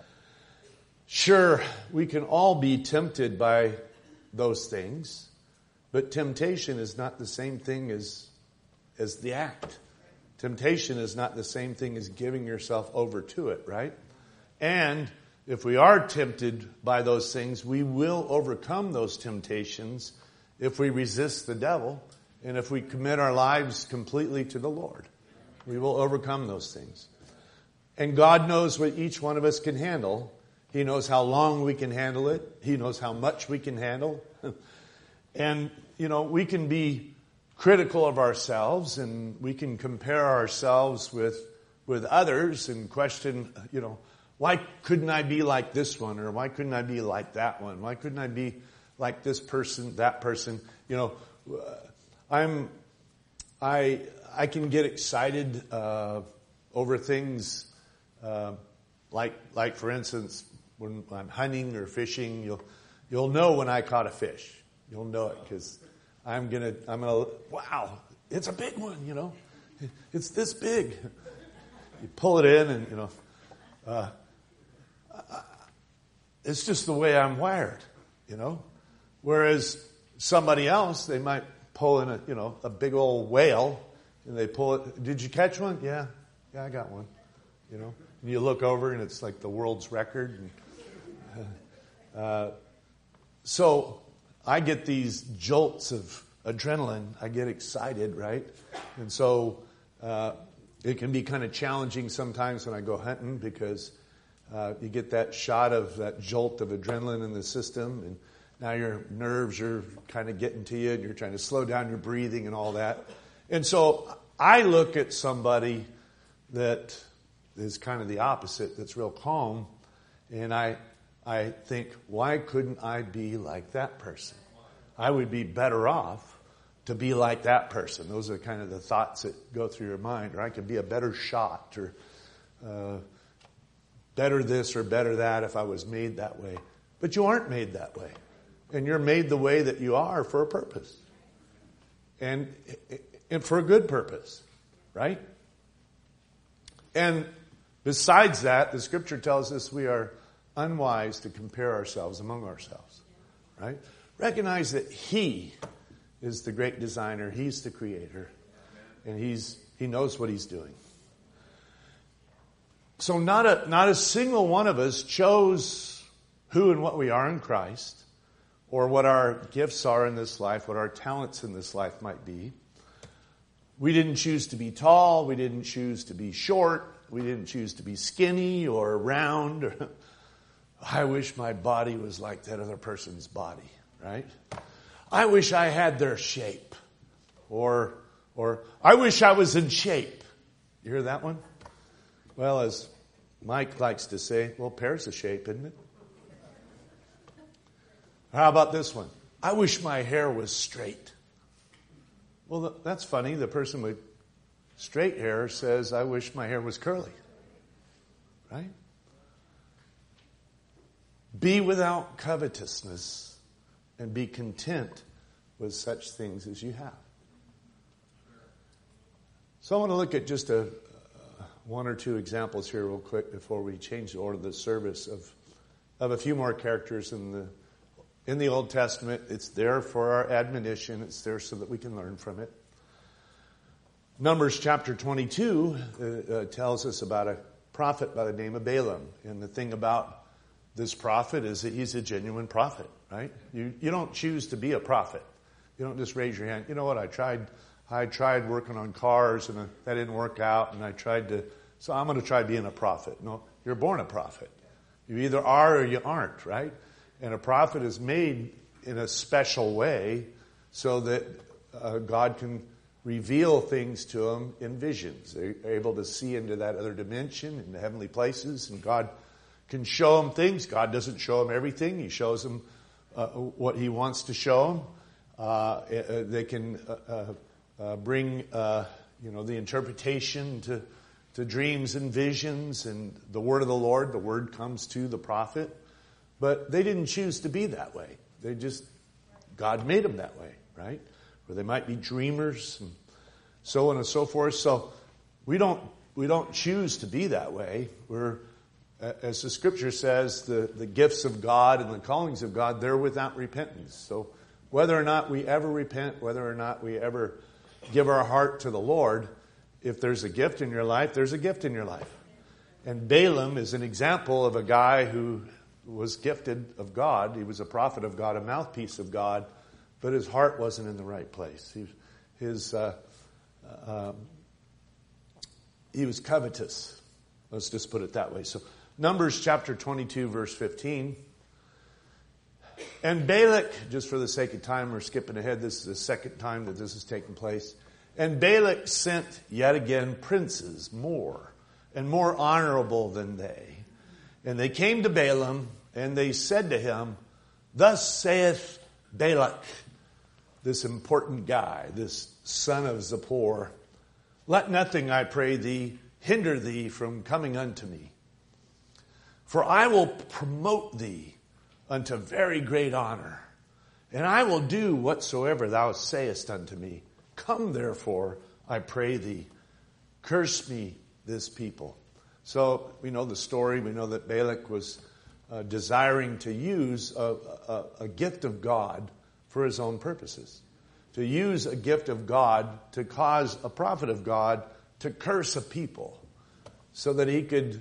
Sure, we can all be tempted by those things, but temptation is not the same thing as the act. Temptation is not the same thing as giving yourself over to it, right? And if we are tempted by those things, we will overcome those temptations if we resist the devil and if we commit our lives completely to the Lord. We will overcome those things. And God knows what each one of us can handle. He knows how long we can handle it. He knows how much we can handle. And, you know, we can be critical of ourselves and we can compare ourselves with others and question, you know, why couldn't I be like this one? Or why couldn't I be like that one? Why couldn't I be like this person, that person? You know, I can get excited over things like for instance, when I'm hunting or fishing, you'll know when I caught a fish. You'll know it because I'm gonna wow, it's a big one, you know. It's this big. You pull it in and, you know, it's just the way I'm wired, you know. Whereas somebody else, they might pull in a big old whale and they pull it. Did you catch one? Yeah, I got one, you know. And you look over and it's like the world's record. And, so I get these jolts of adrenaline. I get excited, right? And so it can be kind of challenging sometimes when I go hunting because you get that shot of that jolt of adrenaline in the system, and now your nerves are kind of getting to you, and you're trying to slow down your breathing and all that. And so I look at somebody that is kind of the opposite, that's real calm, and I think, why couldn't I be like that person? I would be better off to be like that person. Those are kind of the thoughts that go through your mind. Or I could be a better shot, or better this or better that if I was made that way. But you aren't made that way. And you're made the way that you are for a purpose. And for a good purpose, right? And besides that, the scripture tells us we are unwise to compare ourselves among ourselves, right? Recognize that He is the great designer. He's the creator. And He knows what He's doing. So not a single one of us chose who and what we are in Christ, or what our gifts are in this life, what our talents in this life might be. We didn't choose to be tall. We didn't choose to be short. We didn't choose to be skinny or round. I wish my body was like that other person's body, right? I wish I had their shape. Or I wish I was in shape. You hear that one? Well, as Mike likes to say, well, pear's a shape, isn't it? How about this one? I wish my hair was straight. Well, that's funny. The person with straight hair says, I wish my hair was curly. Right? Be without covetousness and be content with such things as you have. So I want to look at just one or two examples here real quick before we change the order of the service of a few more characters in the Old Testament. It's there for our admonition. It's there so that we can learn from it. Numbers chapter 22 tells us about a prophet by the name of Balaam. And the thing about this prophet is that he's a genuine prophet, right? You don't choose to be a prophet. You don't just raise your hand. You know what? I tried working on cars and that didn't work out, and so I'm going to try being a prophet. No, you're born a prophet. You either are or you aren't, right? And a prophet is made in a special way so that God can reveal things to them in visions. They're able to see into that other dimension in the heavenly places, and God can show them things. God doesn't show them everything. He shows them what He wants to show them. They can bring the interpretation to dreams and visions, and the word of the Lord. The word comes to the prophet, but they didn't choose to be that way. God made them that way, right? Or they might be dreamers and so on and so forth. So we don't choose to be that way. We're, as the scripture says, the gifts of God and the callings of God, they're without repentance. So whether or not we ever repent, whether or not we ever give our heart to the Lord, if there's a gift in your life, there's a gift in your life. And Balaam is an example of a guy who was gifted of God. He was a prophet of God, a mouthpiece of God, but his heart wasn't in the right place. He was covetous. Let's just put it that way. So Numbers chapter 22, verse 15. And Balak, just for the sake of time, we're skipping ahead. This is the second time that this has taken place. And Balak sent yet again princes more and more honorable than they. And they came to Balaam, and they said to him, Thus saith Balak, this important guy, this son of Zippor, Let nothing, I pray thee, hinder thee from coming unto me. For I will promote thee unto very great honor, and I will do whatsoever thou sayest unto me. Come therefore, I pray thee, curse me this people. So we know the story. We know that Balak was desiring to use a gift of God for his own purposes. To use a gift of God to cause a prophet of God to curse a people so that he could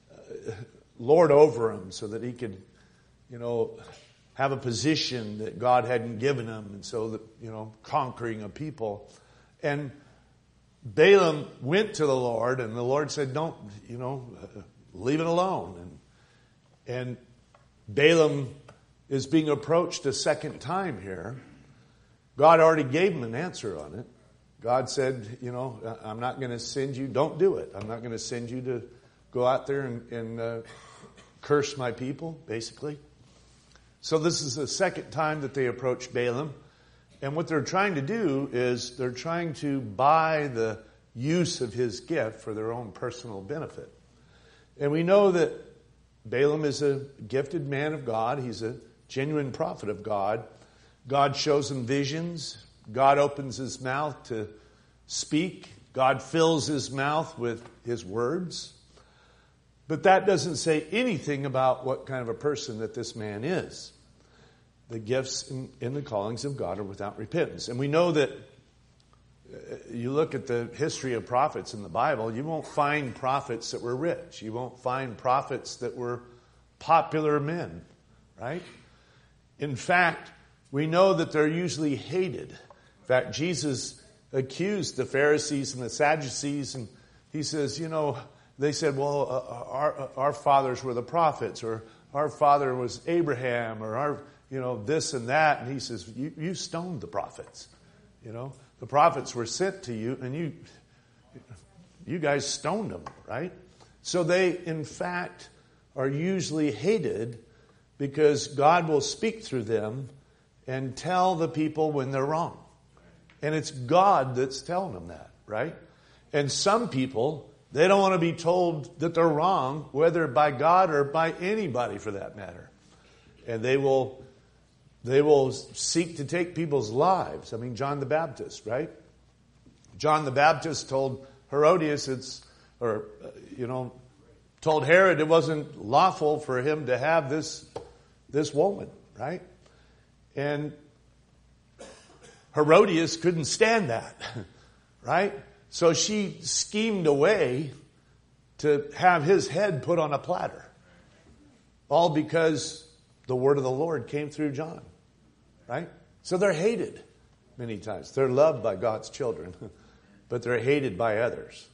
lord over them, so that he could, have a position that God hadn't given him, and so that, conquering a people. And Balaam went to the Lord, and the Lord said, don't, leave it alone. And Balaam is being approached a second time here. God already gave him an answer on it. God said, I'm not going to send you, don't do it. I'm not going to send you to go out there and curse my people, basically. So this is the second time that they approached Balaam. And what they're trying to do is they're trying to buy the use of his gift for their own personal benefit. And we know that Balaam is a gifted man of God. He's a genuine prophet of God. God shows him visions. God opens his mouth to speak. God fills his mouth with his words. But that doesn't say anything about what kind of a person that this man is. The gifts in the callings of God are without repentance. And we know that you look at the history of prophets in the Bible, you won't find prophets that were rich. You won't find prophets that were popular men, right? In fact, we know that they're usually hated. In fact, Jesus accused the Pharisees and the Sadducees, and he says, they said, well, our fathers were the prophets, or our father was Abraham, or our, this and that. And he says, you stoned the prophets. The prophets were sent to you, and you guys stoned them, right? So they, in fact, are usually hated because God will speak through them and tell the people when they're wrong. And it's God that's telling them that, right? And some people, they don't want to be told that they're wrong, whether by God or by anybody for that matter. And they will seek to take people's lives. I mean, John the Baptist, right? John the Baptist told Herodias, told Herod it wasn't lawful for him to have this woman, right? And Herodias couldn't stand that, right? So she schemed a way to have his head put on a platter. All because the word of the Lord came through John. Right? So they're hated many times. They're loved by God's children, but they're hated by others.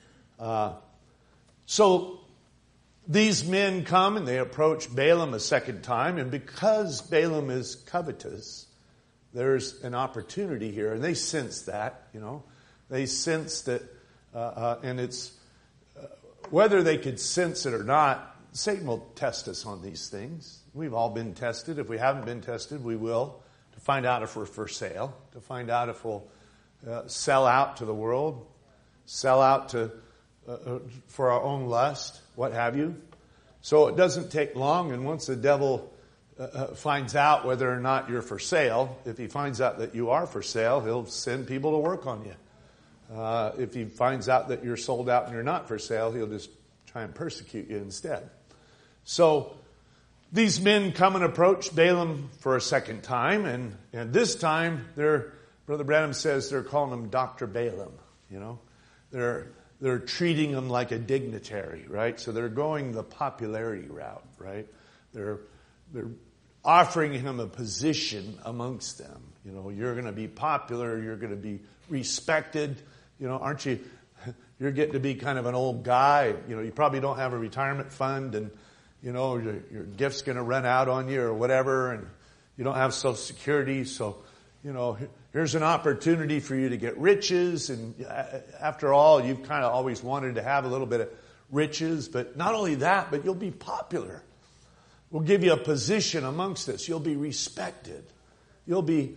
So these men come and they approach Balaam a second time, and because Balaam is covetous, there's an opportunity here, and they sense that, They sense that, and it's, whether they could sense it or not, Satan will test us on these things. We've all been tested. If we haven't been tested, we will, to find out if we're for sale, to find out if we'll sell out to the world, sell out to for our own lust, what have you. So it doesn't take long, and once the devil finds out whether or not you're for sale, if he finds out that you are for sale, he'll send people to work on you. If he finds out that you're sold out and you're not for sale, he'll just try and persecute you instead. So these men come and approach Balaam for a second time, and this time Brother Branham says they're calling him Dr. Balaam. They're treating him like a dignitary, right? So they're going the popularity route, right? They're offering him a position amongst them. You're going to be popular. You're going to be respected. Aren't you? You're getting to be kind of an old guy. You probably don't have a retirement fund, and your gift's going to run out on you or whatever, and you don't have Social Security. So, here's an opportunity for you to get riches. And after all, you've kind of always wanted to have a little bit of riches. But not only that, but you'll be popular. We'll give you a position amongst us. You'll be respected. You'll be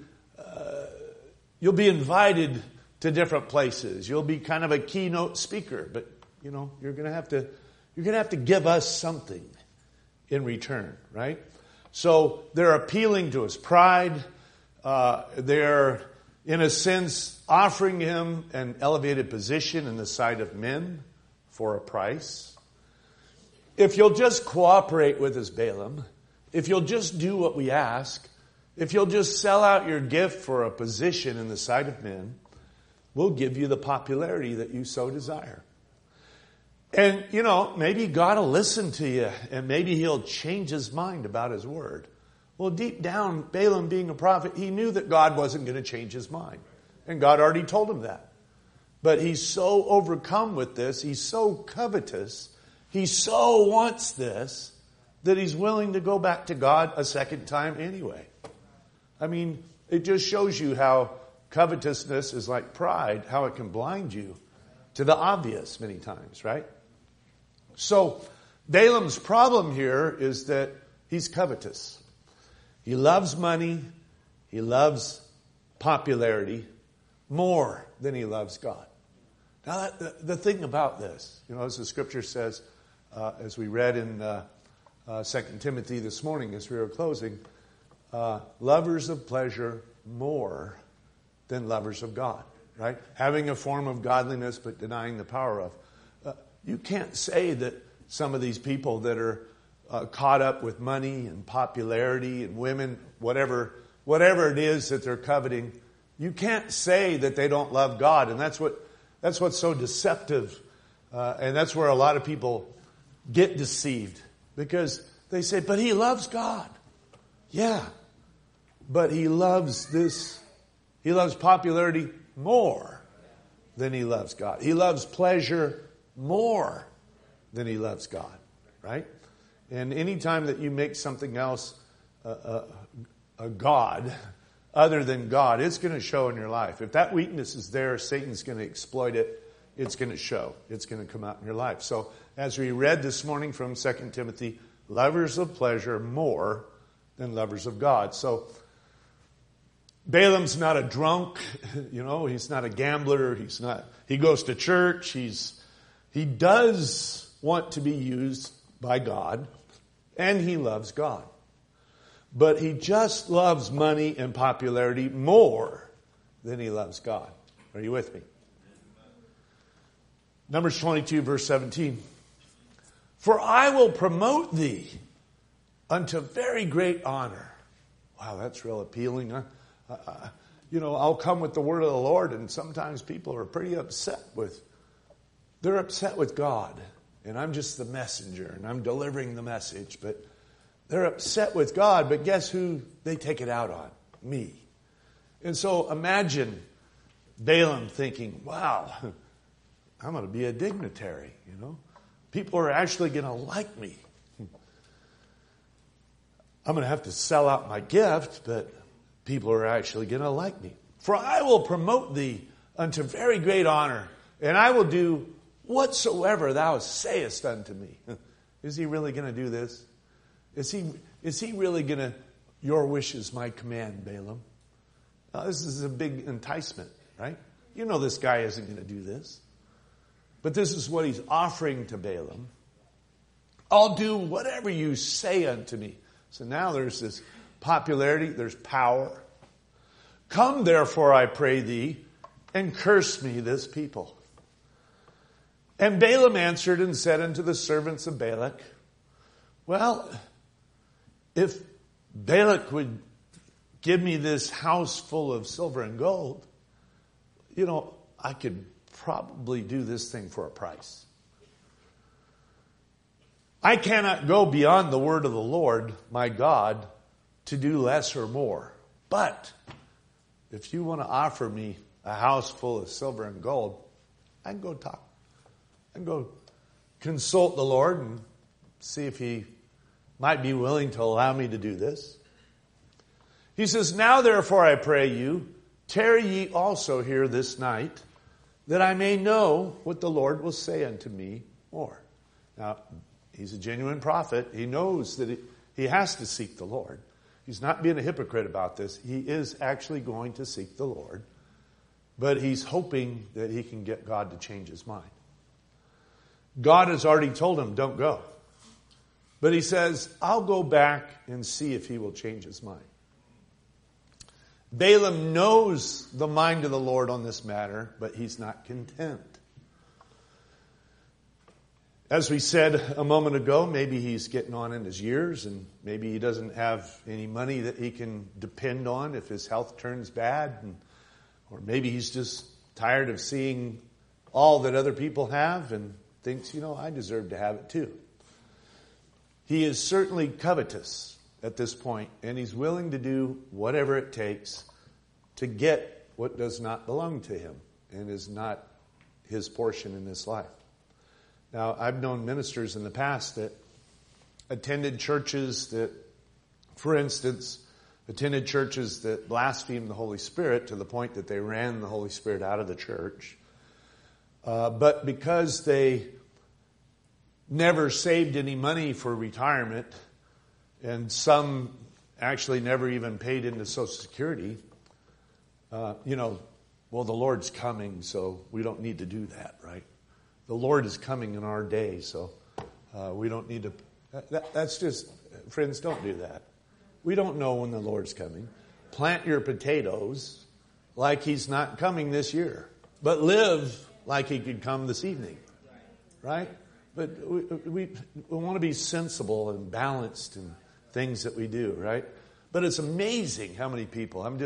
invited to different places. You'll be kind of a keynote speaker. But you're going to have to give us something in return, right? So they're appealing to his pride. They're, in a sense, offering him an elevated position in the sight of men for a price. If you'll just cooperate with us, Balaam, if you'll just do what we ask, if you'll just sell out your gift for a position in the sight of men, we'll give you the popularity that you so desire. And, maybe God will listen to you, and maybe he'll change his mind about his word. Well, deep down, Balaam being a prophet, he knew that God wasn't going to change his mind. And God already told him that. But he's so overcome with this, he's so covetous, he so wants this, that he's willing to go back to God a second time anyway. I mean, it just shows you how covetousness is like pride, how it can blind you to the obvious many times, right? So, Balaam's problem here is that he's covetous. He loves money. He loves popularity more than he loves God. Now, the thing about this, as the scripture says, as we read in 2 Timothy this morning as we were closing, lovers of pleasure more than lovers of God, right? Having a form of godliness but denying the power of. You can't say that some of these people that are caught up with money and popularity and women, whatever it is that they're coveting, you can't say that they don't love God. And that's what's so deceptive. And that's where a lot of people get deceived, because they say, but he loves God. Yeah. But he loves popularity more than he loves God. He loves pleasure more than he loves God. Right? And any time that you make something else a God other than God, it's going to show in your life. If that weakness is there, Satan's going to exploit it. It's going to show. It's going to come out in your life. So as we read this morning from 2 Timothy, lovers of pleasure more than lovers of God. So Balaam's not a drunk, he's not a gambler, he goes to church, he does want to be used by God, and he loves God. But he just loves money and popularity more than he loves God. Are you with me? Numbers 22, verse 17. For I will promote thee unto very great honor. Wow, that's real appealing, huh? I'll come with the word of the Lord, and sometimes people are pretty they're upset with God, and I'm just the messenger, and I'm delivering the message, but they're upset with God, but guess who they take it out on? Me. And so imagine Balaam thinking, wow, I'm going to be a dignitary, People are actually going to like me. I'm going to have to sell out my gift, but people are actually going to like me. For I will promote thee unto very great honor, and I will do whatsoever thou sayest unto me. Is he really going to do this? Is he really going to, your wish is my command, Balaam? Now, this is a big enticement, right? This guy isn't going to do this. But this is what he's offering to Balaam. I'll do whatever you say unto me. So now there's this popularity, there's power. Come therefore, I pray thee, and curse me this people. And Balaam answered and said unto the servants of Balak, well, if Balak would give me this house full of silver and gold, I could probably do this thing for a price. I cannot go beyond the word of the Lord, my God, to do less or more. But if you want to offer me a house full of silver and gold, I can go talk. I can go consult the Lord and see if he might be willing to allow me to do this. He says, now therefore I pray you, tarry ye also here this night, that I may know what the Lord will say unto me more. Now, he's a genuine prophet. He knows that he has to seek the Lord. He's not being a hypocrite about this. He is actually going to seek the Lord. But he's hoping that he can get God to change his mind. God has already told him, don't go. But he says, I'll go back and see if he will change his mind. Balaam knows the mind of the Lord on this matter, but he's not content. As we said a moment ago, maybe he's getting on in his years, and maybe he doesn't have any money that he can depend on if his health turns bad, or maybe he's just tired of seeing all that other people have and thinks, I deserve to have it too. He is certainly covetous at this point, and he's willing to do whatever it takes to get what does not belong to him and is not his portion in this life. Now, I've known ministers in the past that attended churches that, for instance, attended churches that blasphemed the Holy Spirit to the point that they ran the Holy Spirit out of the church. But because they never saved any money for retirement, and some actually never even paid into Social Security, well, the Lord's coming, so we don't need to do that, right? The Lord is coming in our day, so we don't need to. That's just, friends, don't do that. We don't know when the Lord's coming. Plant your potatoes like he's not coming this year, but live like he could come this evening, right? But we want to be sensible and balanced in things that we do, right? But it's amazing how many people. I've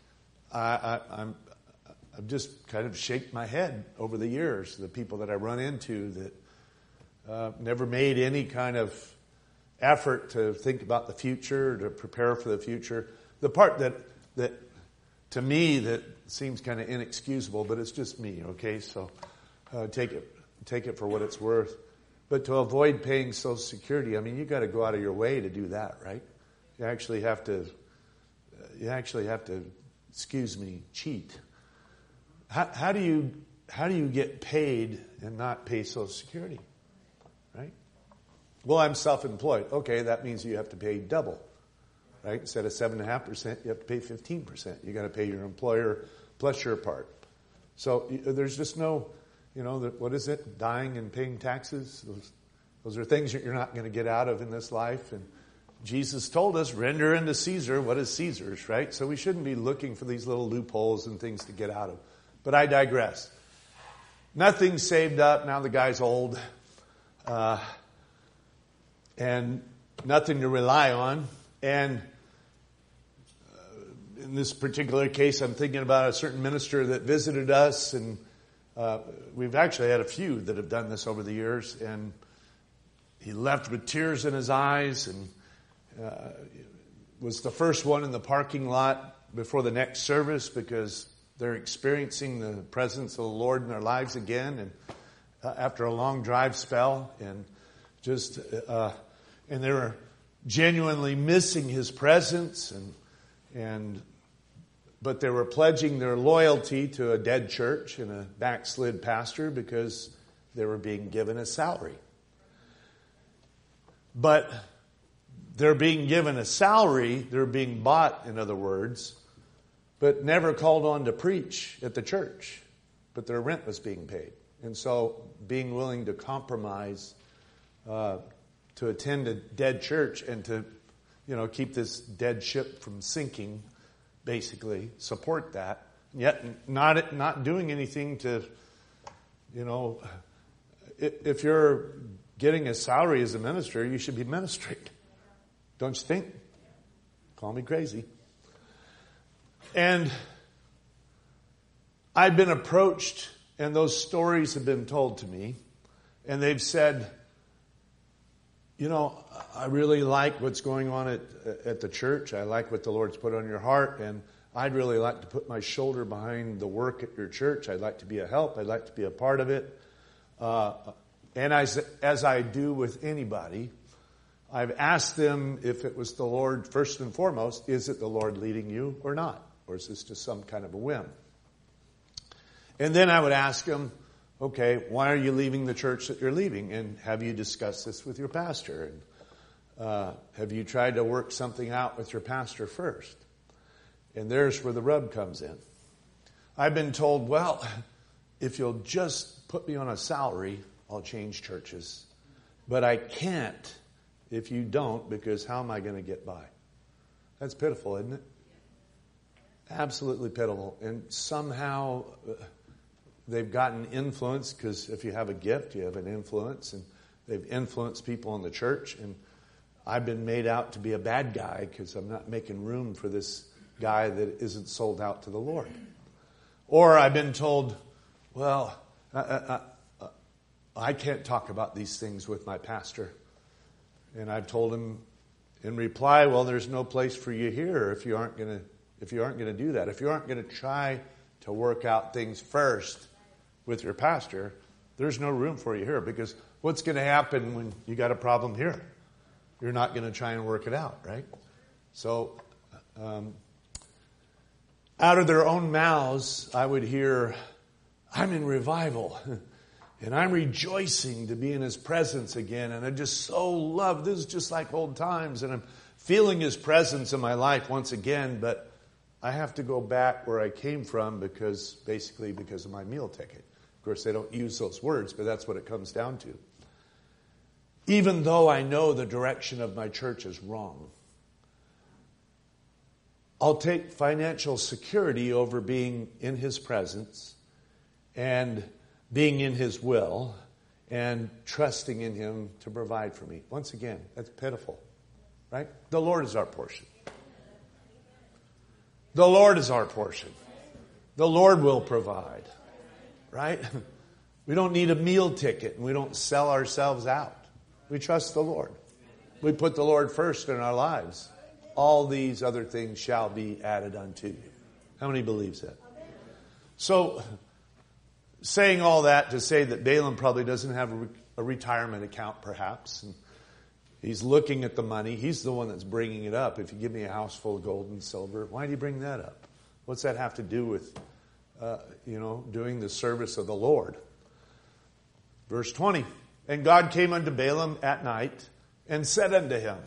just kind of shaked my head over the years. The people that I run into that never made any kind of effort to think about the future, to prepare for the future. The part that to me that seems kind of inexcusable, but it's just me. Okay, so take it for what it's worth. But to avoid paying Social Security, I mean, you got to go out of your way to do that, right? You actually have to, excuse me, cheat. How do you get paid and not pay Social Security, right? Well, I'm self-employed. Okay, that means you have to pay double, right? Instead of 7.5%, you have to pay 15%. You got to pay your employer plus your part. So there's just no, what is it? Dying and paying taxes. Those are things that you're not going to get out of in this life. And Jesus told us, render unto Caesar what is Caesar's, right? So we shouldn't be looking for these little loopholes and things to get out of. But I digress. Nothing's saved up. Now the guy's old. And nothing to rely on. And in this particular case, I'm thinking about a certain minister that visited us, and we've actually had a few that have done this over the years, and he left with tears in his eyes, and was the first one in the parking lot before the next service because they're experiencing the presence of the Lord in their lives again, and after a long drive spell, and just and they were genuinely missing his presence, but they were pledging their loyalty to a dead church and a backslid pastor because they were being given a salary. But they're being given a salary, they're being bought, in other words, but never called on to preach at the church. But their rent was being paid. And so being willing to compromise to attend a dead church and to, keep this dead ship from sinking, basically, support that, yet not doing anything to, if you're getting a salary as a minister, you should be ministering. Don't you think? Call me crazy. And I've been approached, and those stories have been told to me, and they've said, I really like what's going on at the church. I like what the Lord's put on your heart, and I'd really like to put my shoulder behind the work at your church. I'd like to be a help. I'd like to be a part of it. And as I do with anybody, I've asked them if it was the Lord, first and foremost, is it the Lord leading you or not? Or is this just some kind of a whim? And then I would ask them, okay, why are you leaving the church that you're leaving? And have you discussed this with your pastor? And have you tried to work something out with your pastor first? And there's where the rub comes in. I've been told, well, if you'll just put me on a salary, I'll change churches. But I can't if you don't, because how am I going to get by? That's pitiful, isn't it? Absolutely pitiful. And somehow they've gotten influence, because if you have a gift, you have an influence, and they've influenced people in the church. And I've been made out to be a bad guy because I'm not making room for this guy that isn't sold out to the Lord. Or I've been told, well, I can't talk about these things with my pastor. And I've told him in reply, well, there's no place for you here if you aren't going to do that. If you aren't going to try to work out things first with your pastor, there's no room for you here, because what's going to happen when you got a problem here? You're not going to try and work it out, right? So out of their own mouths, I would hear, I'm in revival. And I'm rejoicing to be in His presence again. And I just so love, this is just like old times. And I'm feeling His presence in my life once again. But I have to go back where I came from because of my meal ticket. Of course, they don't use those words, but that's what it comes down to. Even though I know the direction of my church is wrong, I'll take financial security over being in His presence and being in His will and trusting in Him to provide for me. Once again, that's pitiful, right? The Lord is our portion. The Lord is our portion. The Lord will provide, right? We don't need a meal ticket, and we don't sell ourselves out. We trust the Lord. We put the Lord first in our lives. All these other things shall be added unto you. How many believes that? So, saying all that to say that Balaam probably doesn't have a retirement account, perhaps. And he's looking at the money. He's the one that's bringing it up. If you give me a house full of gold and silver, why do you bring that up? What's that have to do with, doing the service of the Lord? Verse 20. And God came unto Balaam at night and said unto him,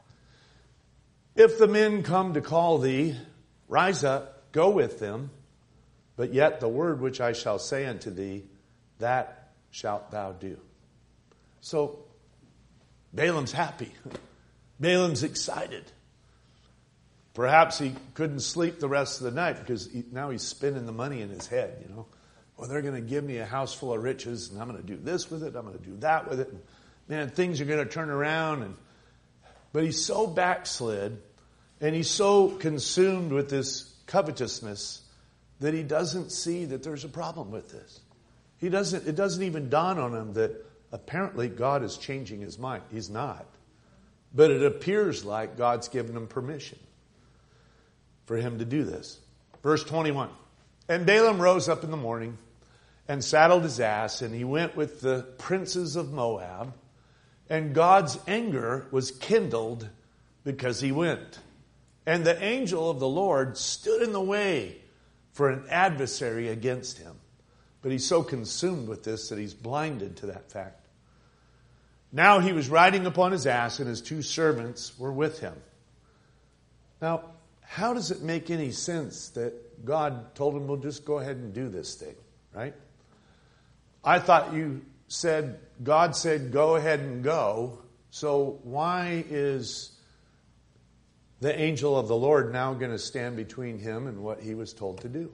if the men come to call thee, rise up, go with them. But yet the word which I shall say unto thee, that shalt thou do. So Balaam's happy. Balaam's excited. Perhaps he couldn't sleep the rest of the night because now he's spinning the money in his head, Well, they're going to give me a house full of riches, and I'm going to do this with it. I'm going to do that with it. And, man, things are going to turn around. But he's so backslid And he's so consumed with this covetousness that he doesn't see that there's a problem with this. It doesn't even dawn on him that apparently God is changing his mind. He's not. But it appears like God's given him permission for him to do this. Verse 21. And Balaam rose up in the morning and saddled his ass, and he went with the princes of Moab. And God's anger was kindled because he went. And the angel of the Lord stood in the way for an adversary against him. But he's so consumed with this that he's blinded to that fact. Now he was riding upon his ass, and his 2 servants were with him. Now, how does it make any sense that God told him, well, just go ahead and do this thing, right? I thought you said, God said, go ahead and go. So why is the angel of the Lord now going to stand between him and what he was told to do?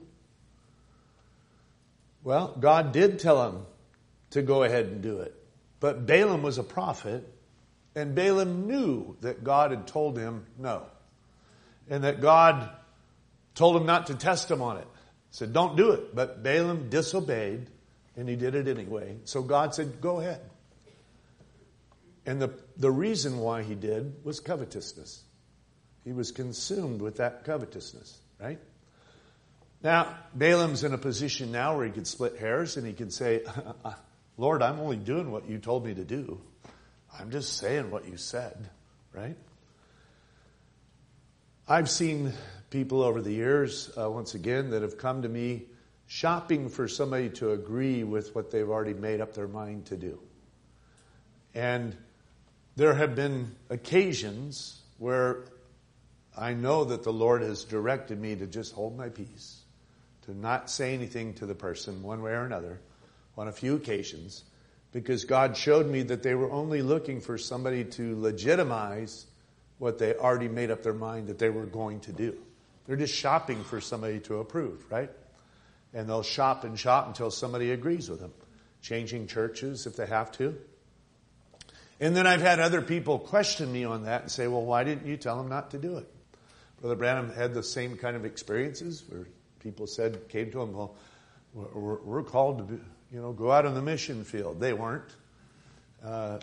Well, God did tell him to go ahead and do it. But Balaam was a prophet, and Balaam knew that God had told him no. And that God told him not to test him on it. He said, don't do it. But Balaam disobeyed, and he did it anyway. So God said, go ahead. And the reason why he did was covetousness. He was consumed with that covetousness, right? Now, Balaam's in a position now where he could split hairs, and he could say, Lord, I'm only doing what you told me to do. I'm just saying what you said, right? I've seen people over the years, once again, that have come to me shopping for somebody to agree with what they've already made up their mind to do. And there have been occasions where I know that the Lord has directed me to just hold my peace, to not say anything to the person one way or another on a few occasions, because God showed me that they were only looking for somebody to legitimize what they already made up their mind that they were going to do. They're just shopping for somebody to approve, right? And they'll shop and shop until somebody agrees with them, changing churches if they have to. And then I've had other people question me on that and say, well, why didn't you tell them not to do it? Brother Branham had the same kind of experiences where people came to him, well, we're called to go out on the mission field. They weren't. A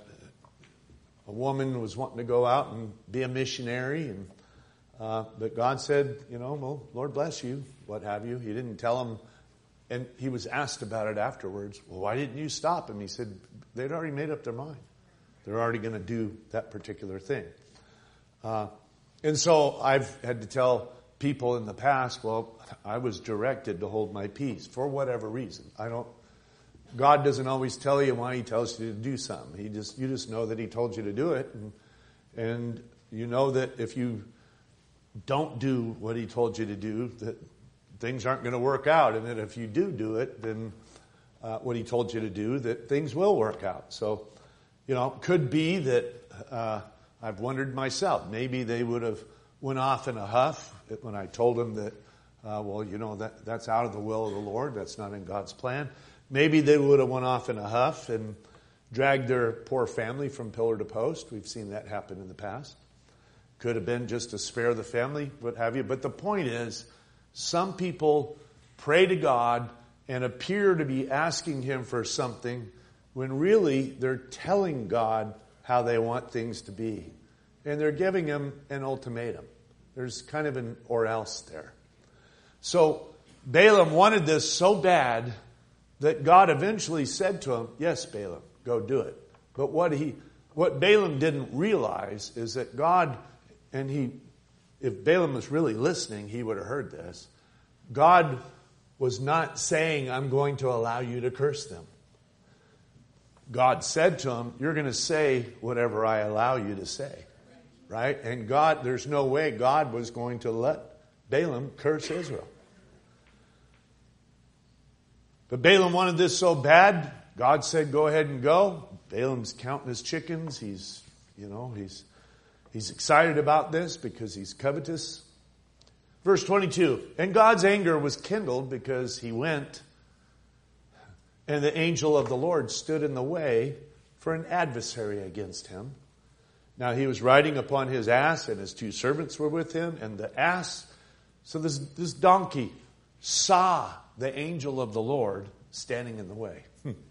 woman was wanting to go out and be a missionary, and but God said, well, Lord bless you, what have you. He didn't tell him, and he was asked about it afterwards. Well, why didn't you stop him? He said, they'd already made up their mind. They're already going to do that particular thing. And so I've had to tell people in the past, well, I was directed to hold my peace for whatever reason. God doesn't always tell you why he tells you to do something. You just know that he told you to do it. And you know that if you don't do what he told you to do, that things aren't going to work out. And that if you do it, then what he told you to do, that things will work out. So, could be that I've wondered myself. Maybe they would have went off in a huff when I told them that, that's out of the will of the Lord. That's not in God's plan. Maybe they would have went off in a huff and dragged their poor family from pillar to post. We've seen that happen in the past. Could have been just to spare the family, what have you. But the point is, some people pray to God and appear to be asking him for something when really they're telling God how they want things to be. And they're giving him an ultimatum. There's kind of an or else there. So Balaam wanted this so bad that God eventually said to him, yes, Balaam, go do it. But what Balaam didn't realize is that God, if Balaam was really listening, he would have heard this. God was not saying, I'm going to allow you to curse them. God said to him, you're going to say whatever I allow you to say. Right? And there's no way God was going to let Balaam curse Israel. But Balaam wanted this so bad, God said, go ahead and go. Balaam's counting his chickens. He's excited about this because he's covetous. Verse 22, and God's anger was kindled because he went, and the angel of the Lord stood in the way for an adversary against him. Now he was riding upon his ass, and his 2 servants were with him, and the ass, so this donkey saw the angel of the Lord standing in the way.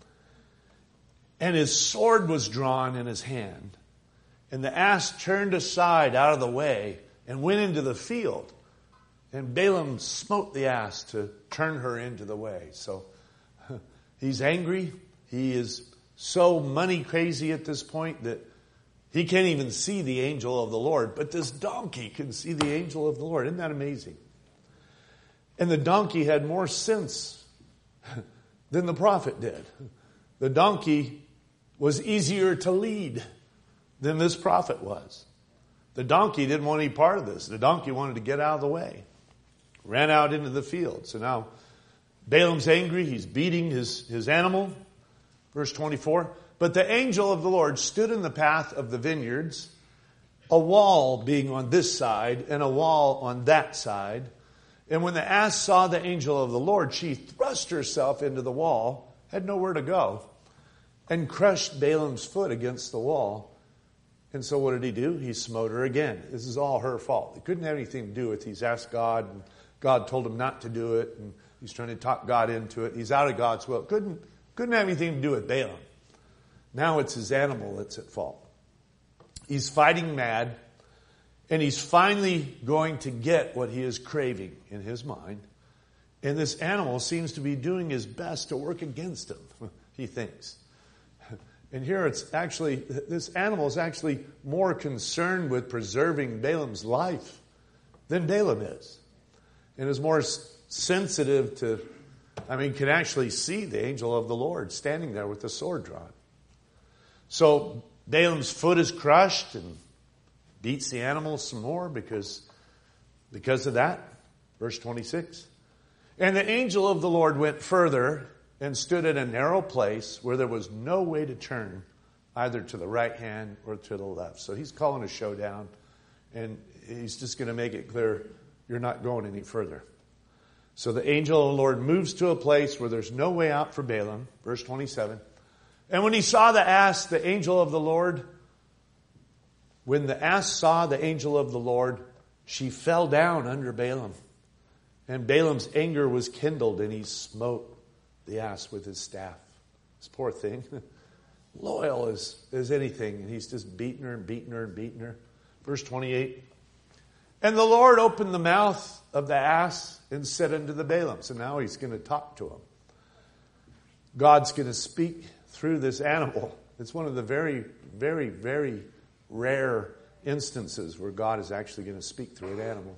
And his sword was drawn in his hand, and the ass turned aside out of the way and went into the field. And Balaam smote the ass to turn her into the way. So he's angry. He is so money crazy at this point that he can't even see the angel of the Lord. But this donkey can see the angel of the Lord. Isn't that amazing? And the donkey had more sense than the prophet did. The donkey was easier to lead than this prophet was. The donkey didn't want any part of this. The donkey wanted to get out of the way. Ran out into the field. So now Balaam's angry. He's beating his animal. Verse 24. But the angel of the Lord stood in the path of the vineyards, a wall being on this side and a wall on that side. And when the ass saw the angel of the Lord, she thrust herself into the wall, had nowhere to go, and crushed Balaam's foot against the wall. And so what did he do? He smote her again. This is all her fault. It couldn't have anything to do with it. He's asked God, and God told him not to do it, and he's trying to talk God into it. He's out of God's will. Couldn't have anything to do with Balaam. Now it's his animal that's at fault. He's fighting mad, and he's finally going to get what he is craving in his mind. And this animal seems to be doing his best to work against him, he thinks. And here this animal is actually more concerned with preserving Balaam's life than Balaam is. And is more sensitive can actually see the angel of the Lord standing there with the sword drawn. So Balaam's foot is crushed and beats the animal some more because of that. Verse 26. And the angel of the Lord went further and stood at a narrow place where there was no way to turn either to the right hand or to the left. So he's calling a showdown, and he's just going to make it clear you're not going any further. So the angel of the Lord moves to a place where there's no way out for Balaam. Verse 27. And when he saw the ass, the angel of the Lord, when the ass saw the angel of the Lord, she fell down under Balaam. And Balaam's anger was kindled, and he smote the ass with his staff. This poor thing. Loyal as anything. And he's just beating her and beating her and beating her. Verse 28. And the Lord opened the mouth of the ass and said unto the Balaam. So now he's going to talk to him. God's going to speak through this animal. It's one of the very, very, very rare instances where God is actually going to speak through an animal.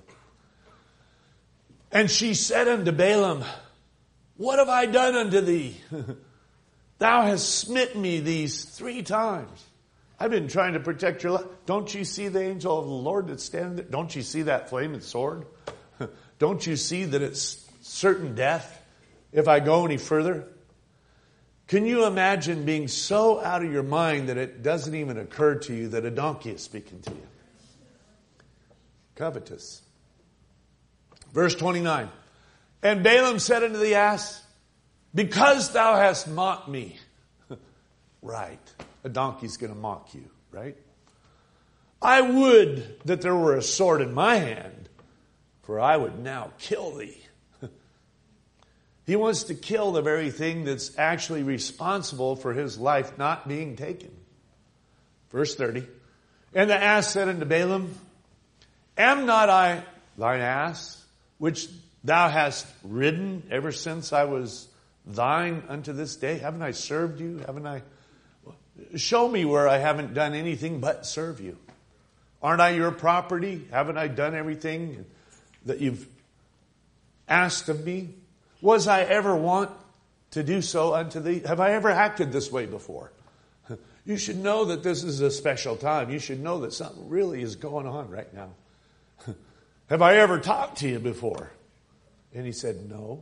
And she said unto Balaam, what have I done unto thee? Thou hast smitten me these 3 times. I've been trying to protect your life. Don't you see the angel of the Lord that's standing there? Don't you see that flaming sword? Don't you see that it's certain death if I go any further? Can you imagine being so out of your mind that it doesn't even occur to you that a donkey is speaking to you? Covetous. Verse 29. And Balaam said unto the ass, because thou hast mocked me. Right. A donkey's going to mock you, right? I would that there were a sword in my hand, for I would now kill thee. He wants to kill the very thing that's actually responsible for his life not being taken. Verse 30. And the ass said unto Balaam, am not I thine ass, which thou hast ridden ever since I was thine unto this day? Haven't I served you? Show me where I haven't done anything but serve you. Aren't I your property? Haven't I done everything that you've asked of me? Was I ever wont to do so unto thee? Have I ever acted this way before? You should know that this is a special time. You should know that something really is going on right now. Have I ever talked to you before? And he said, no.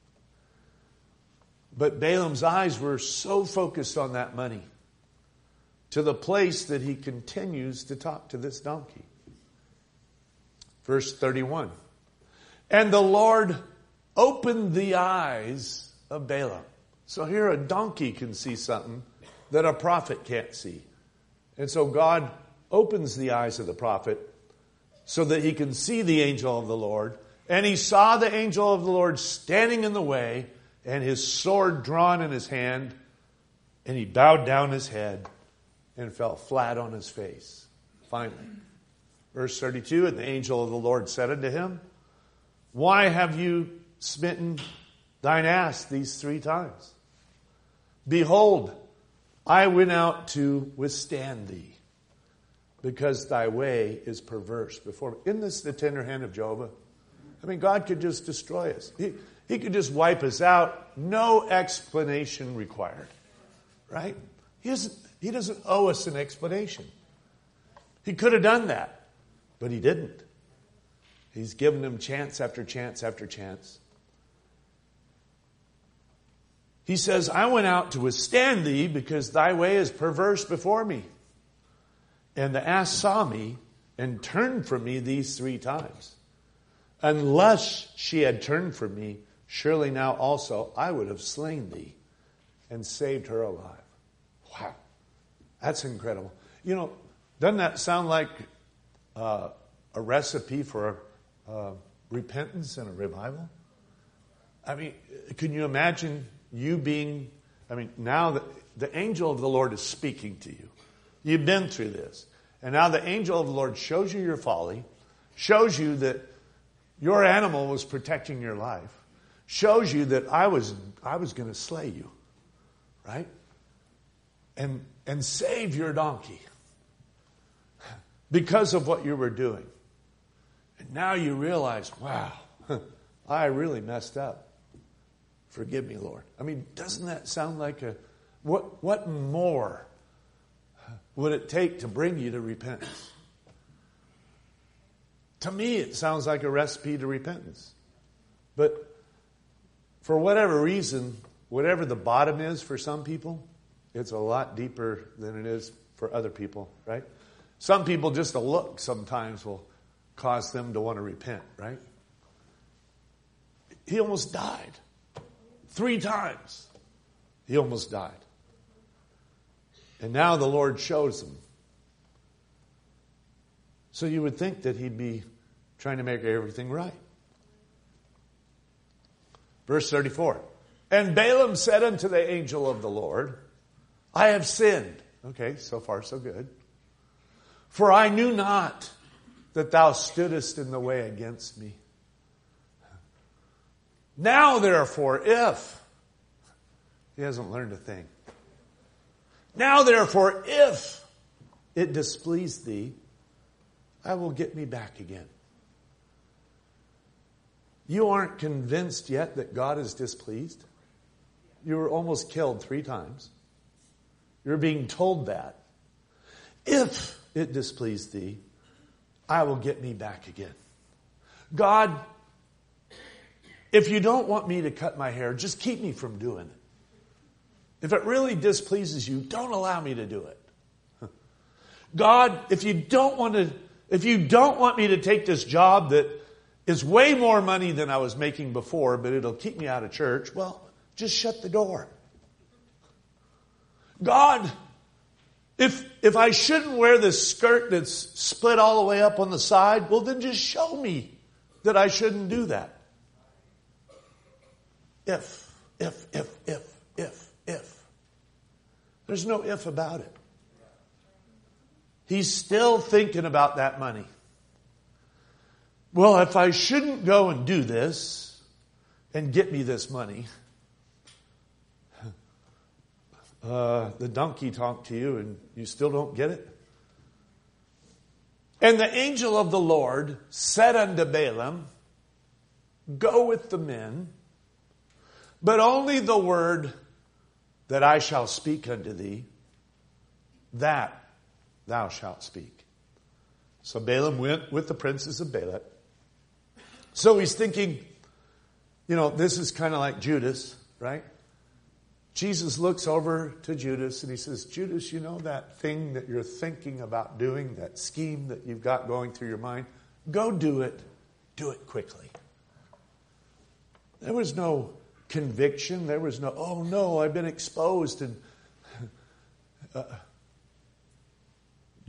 But Balaam's eyes were so focused on that money to the place that he continues to talk to this donkey. Verse 31. And the Lord opened the eyes of Balaam. So here a donkey can see something that a prophet can't see. And so God opens the eyes of the prophet so that he can see the angel of the Lord. And he saw the angel of the Lord standing in the way and his sword drawn in his hand. And he bowed down his head and fell flat on his face. Finally. Verse 32, and the angel of the Lord said unto him, why have you smitten thine ass these 3 times? Behold, I went out to withstand thee, because thy way is perverse before me. Isn't this the tender hand of Jehovah? I mean, God could just destroy us. He could just wipe us out. No explanation required. Right? He doesn't owe us an explanation. He could have done that. But he didn't. He's given them chance after chance after chance. He says, I went out to withstand thee because thy way is perverse before me. And the ass saw me and turned from me these 3 times. Unless she had turned from me, surely now also I would have slain thee and saved her alive. Wow. That's incredible. You know, doesn't that sound like a recipe for repentance and a revival? I mean, can you imagine you being, now the angel of the Lord is speaking to you. You've been through this. And now the angel of the Lord shows you your folly, shows you that your animal was protecting your life, shows you that I was going to slay you, right? And save your donkey because of what you were doing. And now you realize, wow, I really messed up. Forgive me, Lord. I mean, doesn't that sound like what more would it take to bring you to repentance? To me, it sounds like a recipe to repentance. But for whatever reason, whatever the bottom is for some people, it's a lot deeper than it is for other people, right? Some people, just a look sometimes will cause them to want to repent, right? He almost died. 3 times. He almost died. And now the Lord shows him. So you would think that he'd be trying to make everything right. Verse 34. And Balaam said unto the angel of the Lord, I have sinned. Okay, so far so good. For I knew not that thou stoodest in the way against me. Now therefore, if, he hasn't learned a thing. Now therefore, if it displeased thee, I will get me back again. You aren't convinced yet that God is displeased. You were almost killed 3 times. You're being told that. If it displeased thee, I will get me back again. God, if you don't want me to cut my hair, just keep me from doing it. If it really displeases you, don't allow me to do it. God, if you don't want me to take this job that is way more money than I was making before, but it'll keep me out of church, well, just shut the door. God, if I shouldn't wear this skirt that's split all the way up on the side, well, then just show me that I shouldn't do that. If. There's no if about it. He's still thinking about that money. Well, if I shouldn't go and do this and get me this money, the donkey talked to you and you still don't get it? And the angel of the Lord said unto Balaam, go with the men, but only the word that I shall speak unto thee, that thou shalt speak. So Balaam went with the princes of Balak. So he's thinking, this is kind of like Judas, right? Jesus looks over to Judas and he says, Judas, that thing that you're thinking about doing, that scheme that you've got going through your mind, go do it. Do it quickly. There was no conviction. There was no, oh no, I've been exposed. And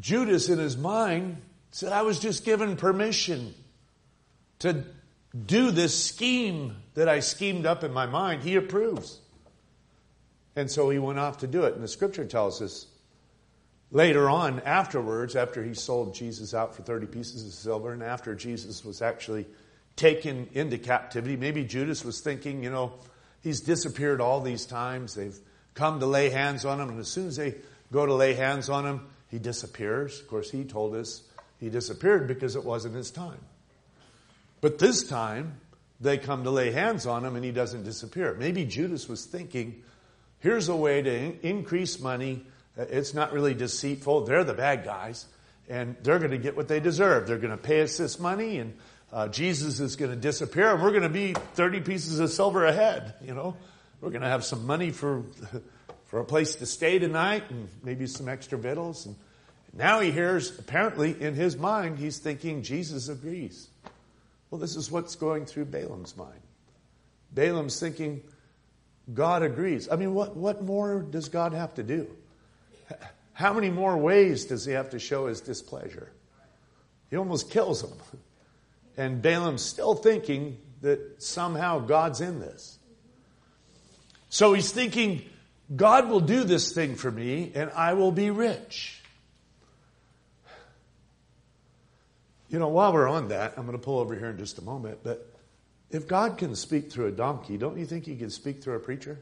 Judas in his mind said, I was just given permission to do this scheme that I schemed up in my mind. He approves. And so he went off to do it. And the scripture tells us later on, afterwards, after he sold Jesus out for 30 pieces of silver, and after Jesus was actually taken into captivity, maybe Judas was thinking, he's disappeared all these times. They've come to lay hands on him. And as soon as they go to lay hands on him, he disappears. Of course, he told us he disappeared because it wasn't his time. But this time, they come to lay hands on him and he doesn't disappear. Maybe Judas was thinking, here's a way to increase money. It's not really deceitful. They're the bad guys, and they're going to get what they deserve. They're going to pay us this money, and Jesus is going to disappear, and we're going to be 30 pieces of silver ahead. We're going to have some money for a place to stay tonight, and maybe some extra victuals. And now he hears, apparently in his mind, he's thinking Jesus agrees. Well, this is what's going through Balaam's mind. Balaam's thinking, God agrees. I mean, what more does God have to do? How many more ways does he have to show his displeasure? He almost kills him. And Balaam's still thinking that somehow God's in this. So he's thinking, God will do this thing for me and I will be rich. While we're on that, I'm going to pull over here in just a moment, but if God can speak through a donkey, don't you think he can speak through a preacher?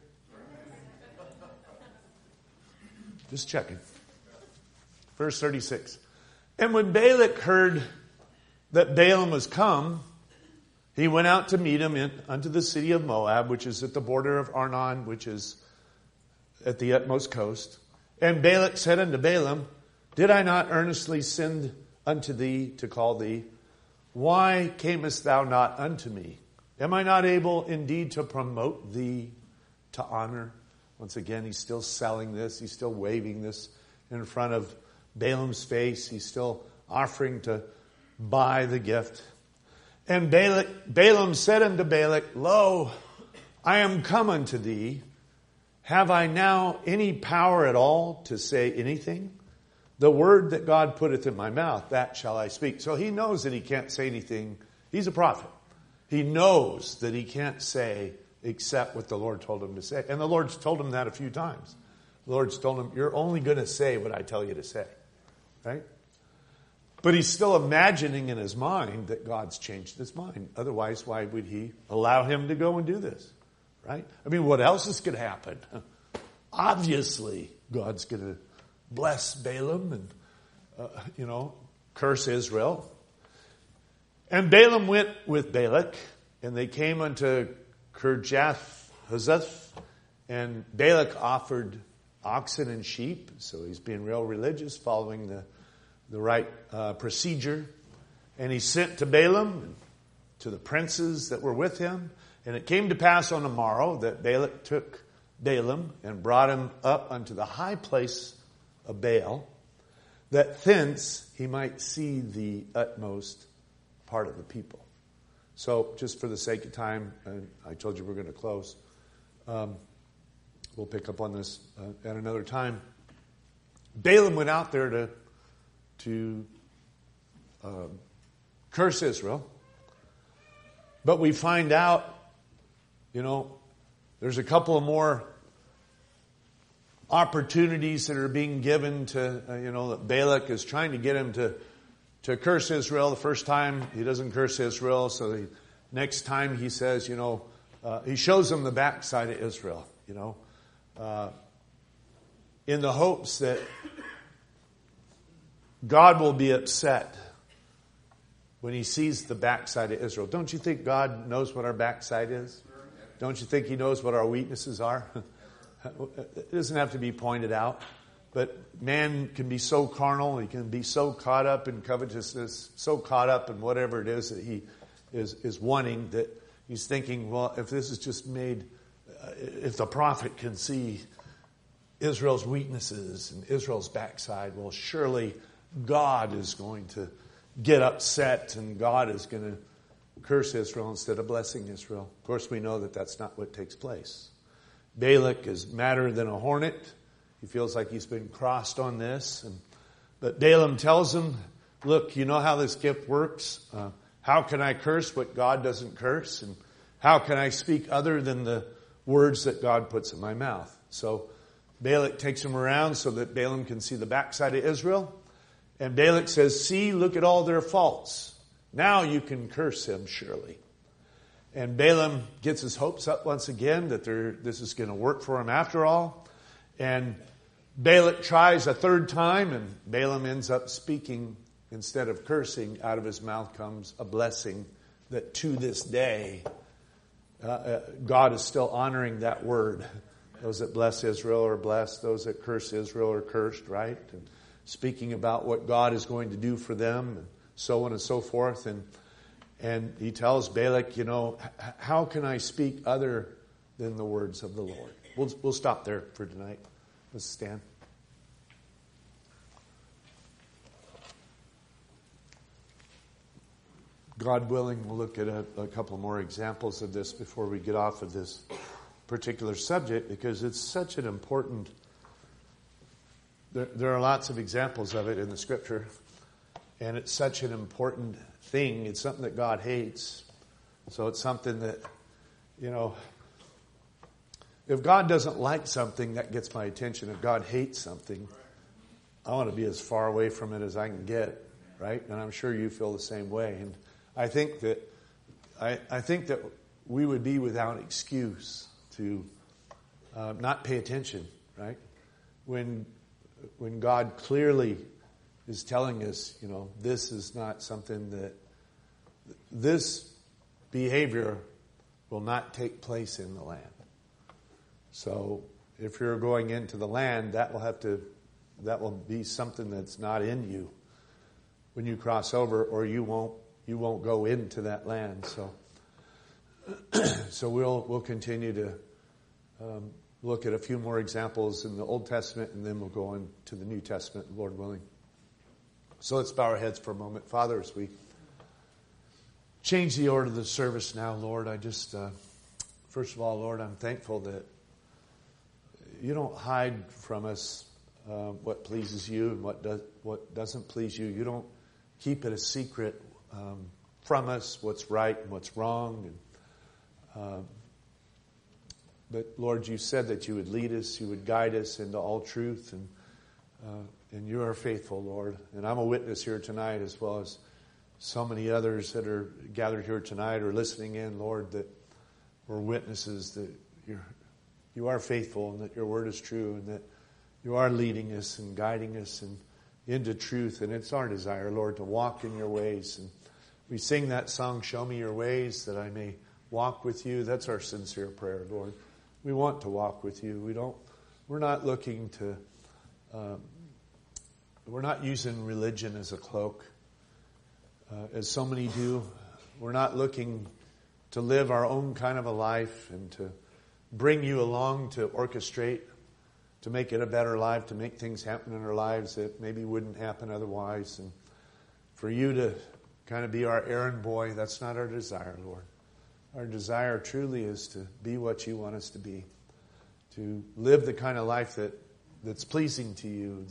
Just checking. Verse 36. And when Balak heard that Balaam was come, he went out to meet him unto the city of Moab, which is at the border of Arnon, which is at the utmost coast. And Balak said unto Balaam, Did I not earnestly send unto thee to call thee? Why camest thou not unto me? Am I not able indeed to promote thee to honor? Once again, he's still selling this. He's still waving this in front of Balaam's face. He's still offering to buy the gift. And Balaam said unto Balak, Lo, I am come unto thee. Have I now any power at all to say anything? The word that God putteth in my mouth, that shall I speak. So he knows that he can't say anything. He's a prophet. He knows that he can't say except what the Lord told him to say. And the Lord's told him that a few times. The Lord's told him, you're only going to say what I tell you to say. Right? But he's still imagining in his mind that God's changed his mind. Otherwise, why would he allow him to go and do this? Right? I mean, what else is going to happen? Obviously, God's going to bless Balaam and, curse Israel. And Balaam went with Balak, and they came unto Kirjath-Huzoth, and Balak offered oxen and sheep, so he's being real religious, following the right procedure. And he sent to Balaam, to the princes that were with him, and it came to pass on the morrow that Balak took Balaam and brought him up unto the high place of Baal, that thence he might see the utmost part of the people. So, just for the sake of time, and I told you we're going to close. We'll pick up on this at another time. Balaam went out there to curse Israel. But we find out, there's a couple of more opportunities that are being given to, that Balak is trying to get him to curse Israel. The first time he doesn't curse Israel, so the next time he says, he shows them the backside of Israel, in the hopes that God will be upset when he sees the backside of Israel. Don't you think God knows what our backside is? Don't you think he knows what our weaknesses are? It doesn't have to be pointed out. But man can be so carnal, he can be so caught up in covetousness, so caught up in whatever it is that he is wanting, that he's thinking, well, if this is just made, if the prophet can see Israel's weaknesses and Israel's backside, well, surely God is going to get upset and God is going to curse Israel instead of blessing Israel. Of course, we know that that's not what takes place. Balak is madder than a hornet. He feels like he's been crossed on this. And But Balaam tells him, look, you know how this gift works? How can I curse what God doesn't curse? And how can I speak other than the words that God puts in my mouth? So Balak takes him around so that Balaam can see the backside of Israel. And Balak says, see, look at all their faults. Now you can curse him, surely. And Balaam gets his hopes up once again that this is going to work for him after all. And Balak tries a third time, and Balaam ends up speaking, instead of cursing, out of his mouth comes a blessing that to this day, God is still honoring that word. Those that bless Israel are blessed. Those that curse Israel are cursed, right? And speaking about what God is going to do for them, and so on and so forth. And he tells Balak, how can I speak other than the words of the Lord? We'll stop there for tonight. Let's stand. God willing, we'll look at a couple more examples of this before we get off of this particular subject, because it's such an important... There are lots of examples of it in the Scripture, and it's such an important thing. It's something that God hates. So it's something that, if God doesn't like something, that gets my attention. If God hates something, I want to be as far away from it as I can get, right? And I'm sure you feel the same way. And I think that we would be without excuse to not pay attention, right? When God clearly is telling us, this is not something that, this behavior will not take place in the land. So if you're going into the land, that will be something that's not in you when you cross over, or you won't go into that land. So we'll continue to look at a few more examples in the Old Testament, and then we'll go into the New Testament, Lord willing. So let's bow our heads for a moment. Father, as we change the order of the service now, Lord, I just, first of all, Lord, I'm thankful that you don't hide from us what pleases you and what doesn't please you. You don't keep it a secret from us, what's right and what's wrong. But Lord, you said that you would lead us, you would guide us into all truth, and you are faithful, Lord. And I'm a witness here tonight, as well as so many others that are gathered here tonight or listening in, Lord, that we're witnesses that you are faithful and that your word is true and that you are leading us and guiding us into truth. And it's our desire, Lord, to walk in your ways. And we sing that song, Show Me Your Ways, that I may walk with you. That's our sincere prayer, Lord. We want to walk with you. We're not looking to, we're not using religion as a cloak, as so many do. We're not looking to live our own kind of a life and to bring you along to orchestrate, to make it a better life, to make things happen in our lives that maybe wouldn't happen otherwise. And for you to kind of be our errand boy, that's not our desire, Lord. Our desire truly is to be what you want us to be, to live the kind of life that's pleasing to you.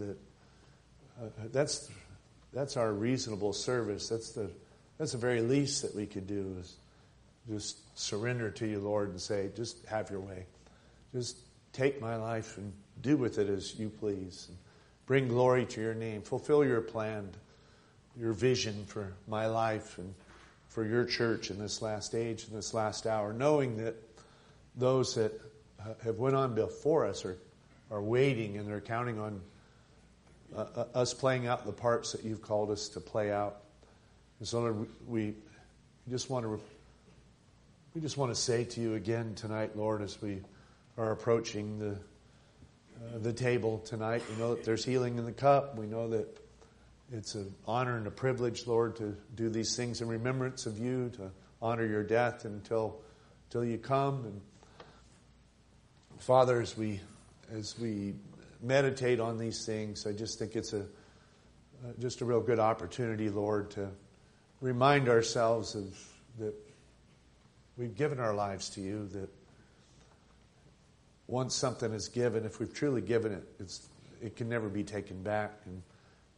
That's our reasonable service. That's the very least that we could do, is just surrender to you, Lord, and say, just have your way. Just take my life and do with it as you please. And bring glory to your name. Fulfill your plan, your vision for my life and for your church in this last age, in this last hour, knowing that those that have went on before us are waiting, and they're counting on us playing out the parts that you've called us to play out. And so Lord, we just want to say to you again tonight, Lord, as we are approaching the table tonight, we know that there's healing in the cup. We know that it's an honor and a privilege, Lord, to do these things in remembrance of you, to honor your death until you come. And Father, as we meditate on these things, I just think it's just a real good opportunity, Lord, to remind ourselves that we've given our lives to you, that once something is given, if we've truly given it, it can never be taken back. And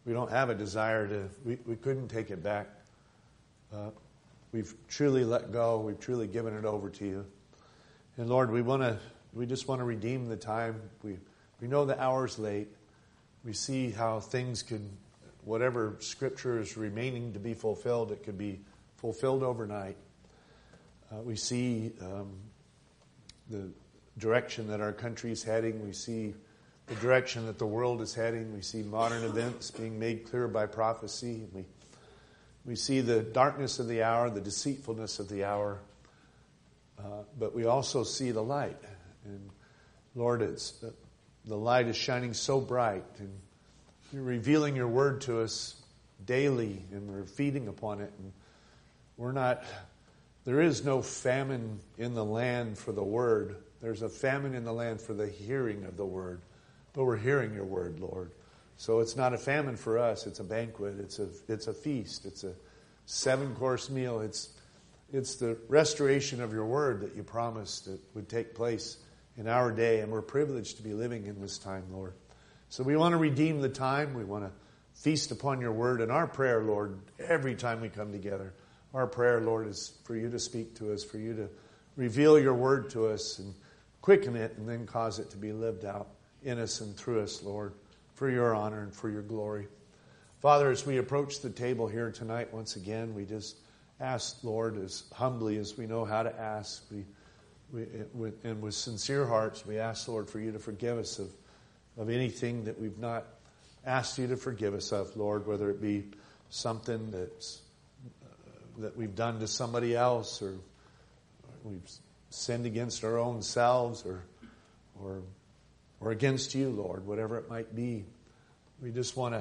We don't have a desire to, we couldn't take it back. We've truly let go. We've truly given it over to you. And Lord, we just want to redeem the time. We know the hour's late. We see how things could, whatever Scripture is remaining to be fulfilled, it could be fulfilled overnight. We see the direction that our country is heading. We see the direction that the world is heading. We see modern events being made clear by prophecy. We see the darkness of the hour, the deceitfulness of the hour. But we also see the light. And Lord, the light is shining so bright. And you're revealing your word to us daily. And we're feeding upon it. And there is no famine in the land for the word. There's a famine in the land for the hearing of the word. But we're hearing your word, Lord. So it's not a famine for us. It's a banquet. It's a feast. It's a 7-course meal. It's the restoration of your word that you promised that would take place in our day. And we're privileged to be living in this time, Lord. So we want to redeem the time. We want to feast upon your word. And our prayer, Lord, every time we come together, our prayer, Lord, is for you to speak to us, for you to reveal your word to us and quicken it and then cause it to be lived out in us and through us, Lord, for your honor and for your glory. Father, as we approach the table here tonight, once again, we just ask, Lord, as humbly as we know how to ask, and with sincere hearts, we ask, Lord, for you to forgive us of anything that we've not asked you to forgive us of, Lord, whether it be something that we've done to somebody else, or we've sinned against our own selves, or against you, Lord, whatever it might be. We just want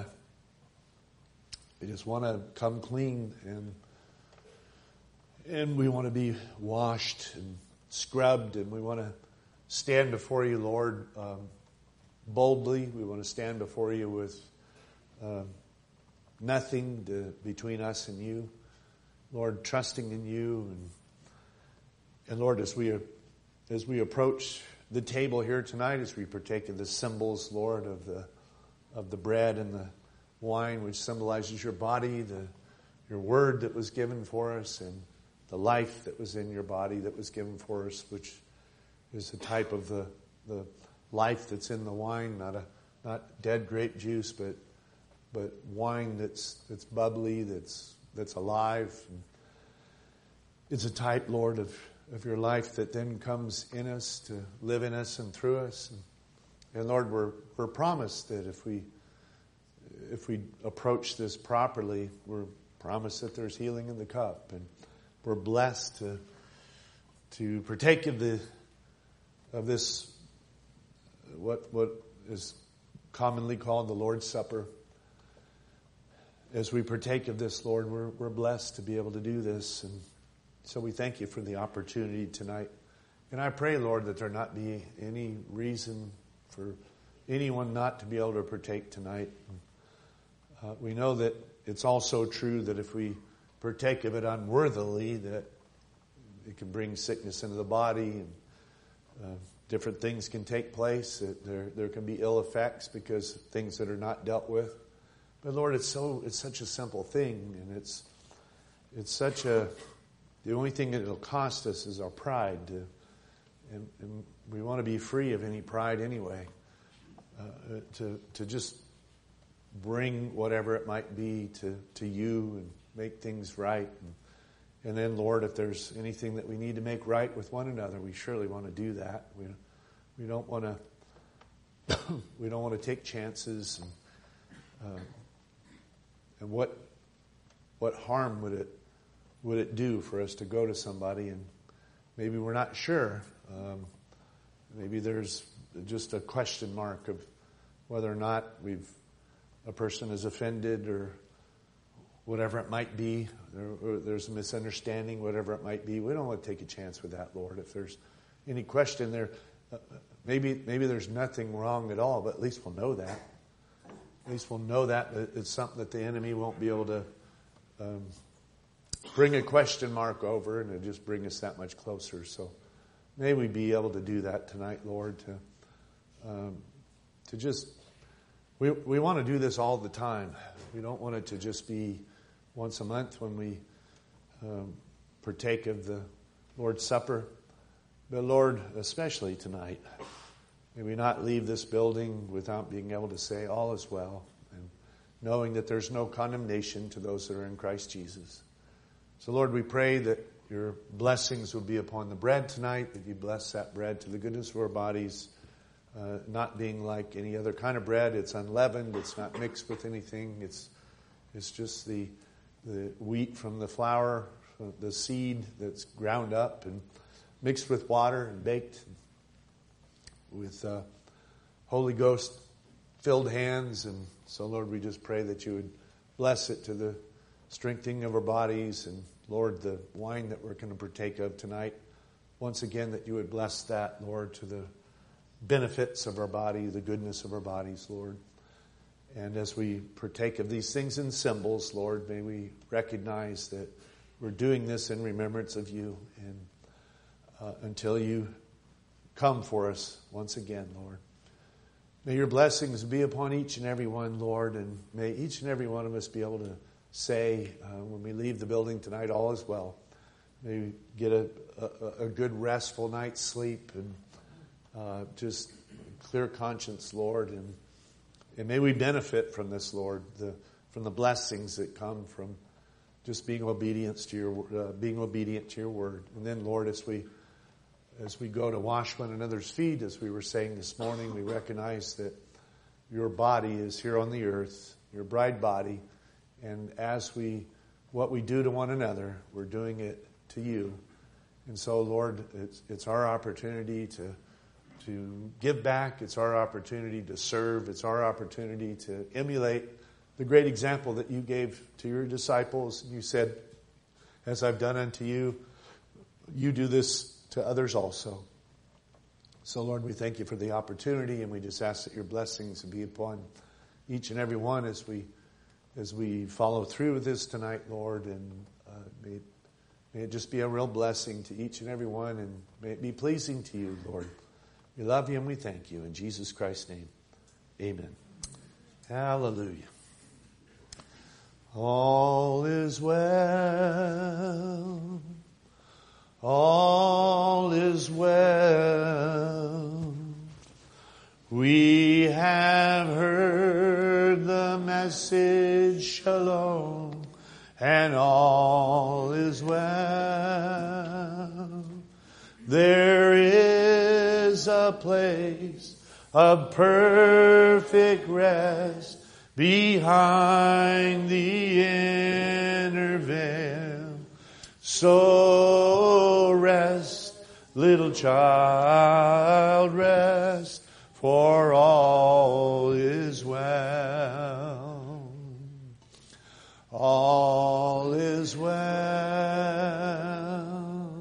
to come clean, and we want to be washed and scrubbed, and we want to stand before you, Lord, boldly. We want to stand before you with nothing between us and you, Lord, trusting in you, and Lord, as we approach the table here tonight, as we partake of the symbols, Lord, of the bread and the wine, which symbolizes your body, your word that was given for us, and the life that was in your body that was given for us, which is a type of the life that's in the wine, not dead grape juice, but wine that's bubbly, that's alive. And it's a type, Lord, of your life that then comes in us to live in us and through us. And Lord, we're promised that if we approach this properly, we're promised that there's healing in the cup, and we're blessed to partake of this what is commonly called the Lord's Supper. As we partake of this, Lord, we're blessed to be able to do this, and so we thank you for the opportunity tonight. And I pray, Lord, that there not be any reason for anyone not to be able to partake tonight. We know that it's also true that if we partake of it unworthily, that it can bring sickness into the body, and different things can take place. That there can be ill effects because of things that are not dealt with. But Lord, it's such a simple thing, and it's such a. The only thing that it'll cost us is our pride, and we want to be free of any pride anyway. To just bring whatever it might be to you and make things right, and then, Lord, if there's anything that we need to make right with one another, we surely want to do that. We don't want to we don't want to take chances, and what harm would it do for us to go to somebody and maybe we're not sure. Maybe there's just a question mark of whether or not a person is offended or whatever it might be. There's a misunderstanding, whatever it might be. We don't want to take a chance with that, Lord. If there's any question there, maybe there's nothing wrong at all, but at least we'll know that. At least we'll know that it's something that the enemy won't be able to bring a question mark over, and it'll just bring us that much closer. So may we be able to do that tonight, Lord, to just We want to do this all the time. We don't want it to just be once a month when we partake of the Lord's Supper. But Lord, especially tonight, may we not leave this building without being able to say all is well, and knowing that there's no condemnation to those that are in Christ Jesus. So Lord, we pray that your blessings will be upon the bread tonight, that you bless that bread to the goodness of our bodies, not being like any other kind of bread. It's unleavened. It's not mixed with anything. It's just the wheat from the flour, the seed that's ground up and mixed with water and baked with Holy Ghost filled hands. And so, Lord, we just pray that you would bless it to the strengthening of our bodies. And Lord, the wine that we're going to partake of tonight, once again, that you would bless that, Lord, to the benefits of our body, the goodness of our bodies, Lord. And as we partake of these things in symbols, Lord, may we recognize that we're doing this in remembrance of you, and until you come for us once again, Lord. May your blessings be upon each and every one, Lord, and may each and every one of us be able to say when we leave the building tonight, all is well. May we get a good restful night's sleep, and just clear conscience, Lord, and may we benefit from this, Lord, from the blessings that come from just being obedient to your word. And then, Lord, as we go to wash one another's feet, as we were saying this morning, we recognize that your body is here on the earth, your bride body, and what we do to one another, we're doing it to you. And so, Lord, it's our opportunity to give back. It's our opportunity to serve. It's our opportunity to emulate the great example that you gave to your disciples. You said, as I've done unto you, you do this to others also. So, Lord, we thank you for the opportunity, and we just ask that your blessings be upon each and every one as we follow through with this tonight, Lord, and may it just be a real blessing to each and every one, and may it be pleasing to you, Lord. We love you and we thank you. In Jesus Christ's name, amen. Hallelujah. All is well. All is well. We have heard the message, shalom, and all is well. There is a place of perfect rest behind the inner veil. So rest, little child, rest, for all is well. All is well.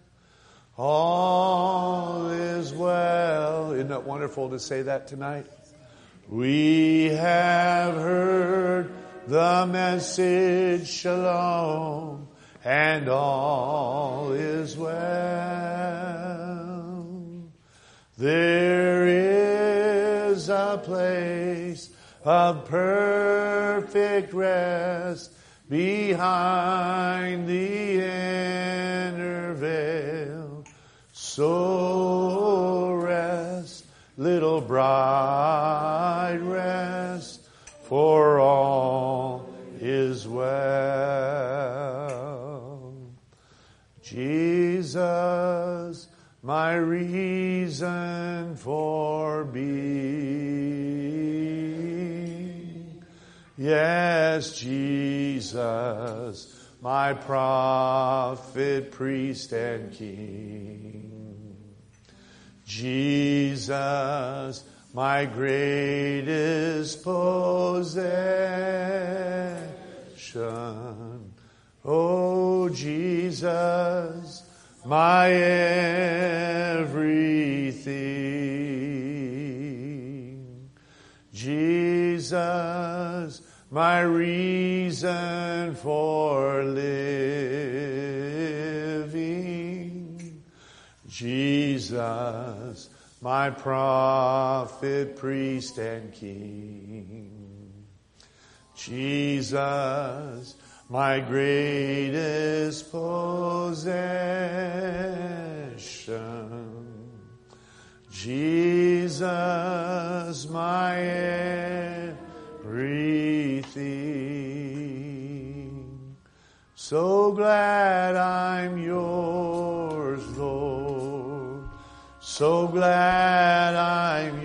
All is well. Isn't it wonderful to say that tonight? We have heard the message, shalom, and all is well. There is a place of perfect rest behind the inner veil. So rest, little bride, rest, for all is well. Jesus, my reason for being. Yes, Jesus, my prophet, priest, and king. Jesus, my greatest possession. Oh, Jesus, my everything. Jesus, my reason for living. Jesus, my prophet, priest, and king. Jesus, my greatest possession. Jesus, my everything. So glad I'm yours, Lord. So glad I'm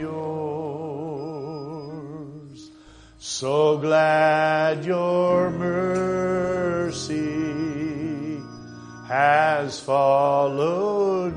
yours. So glad your mercy has followed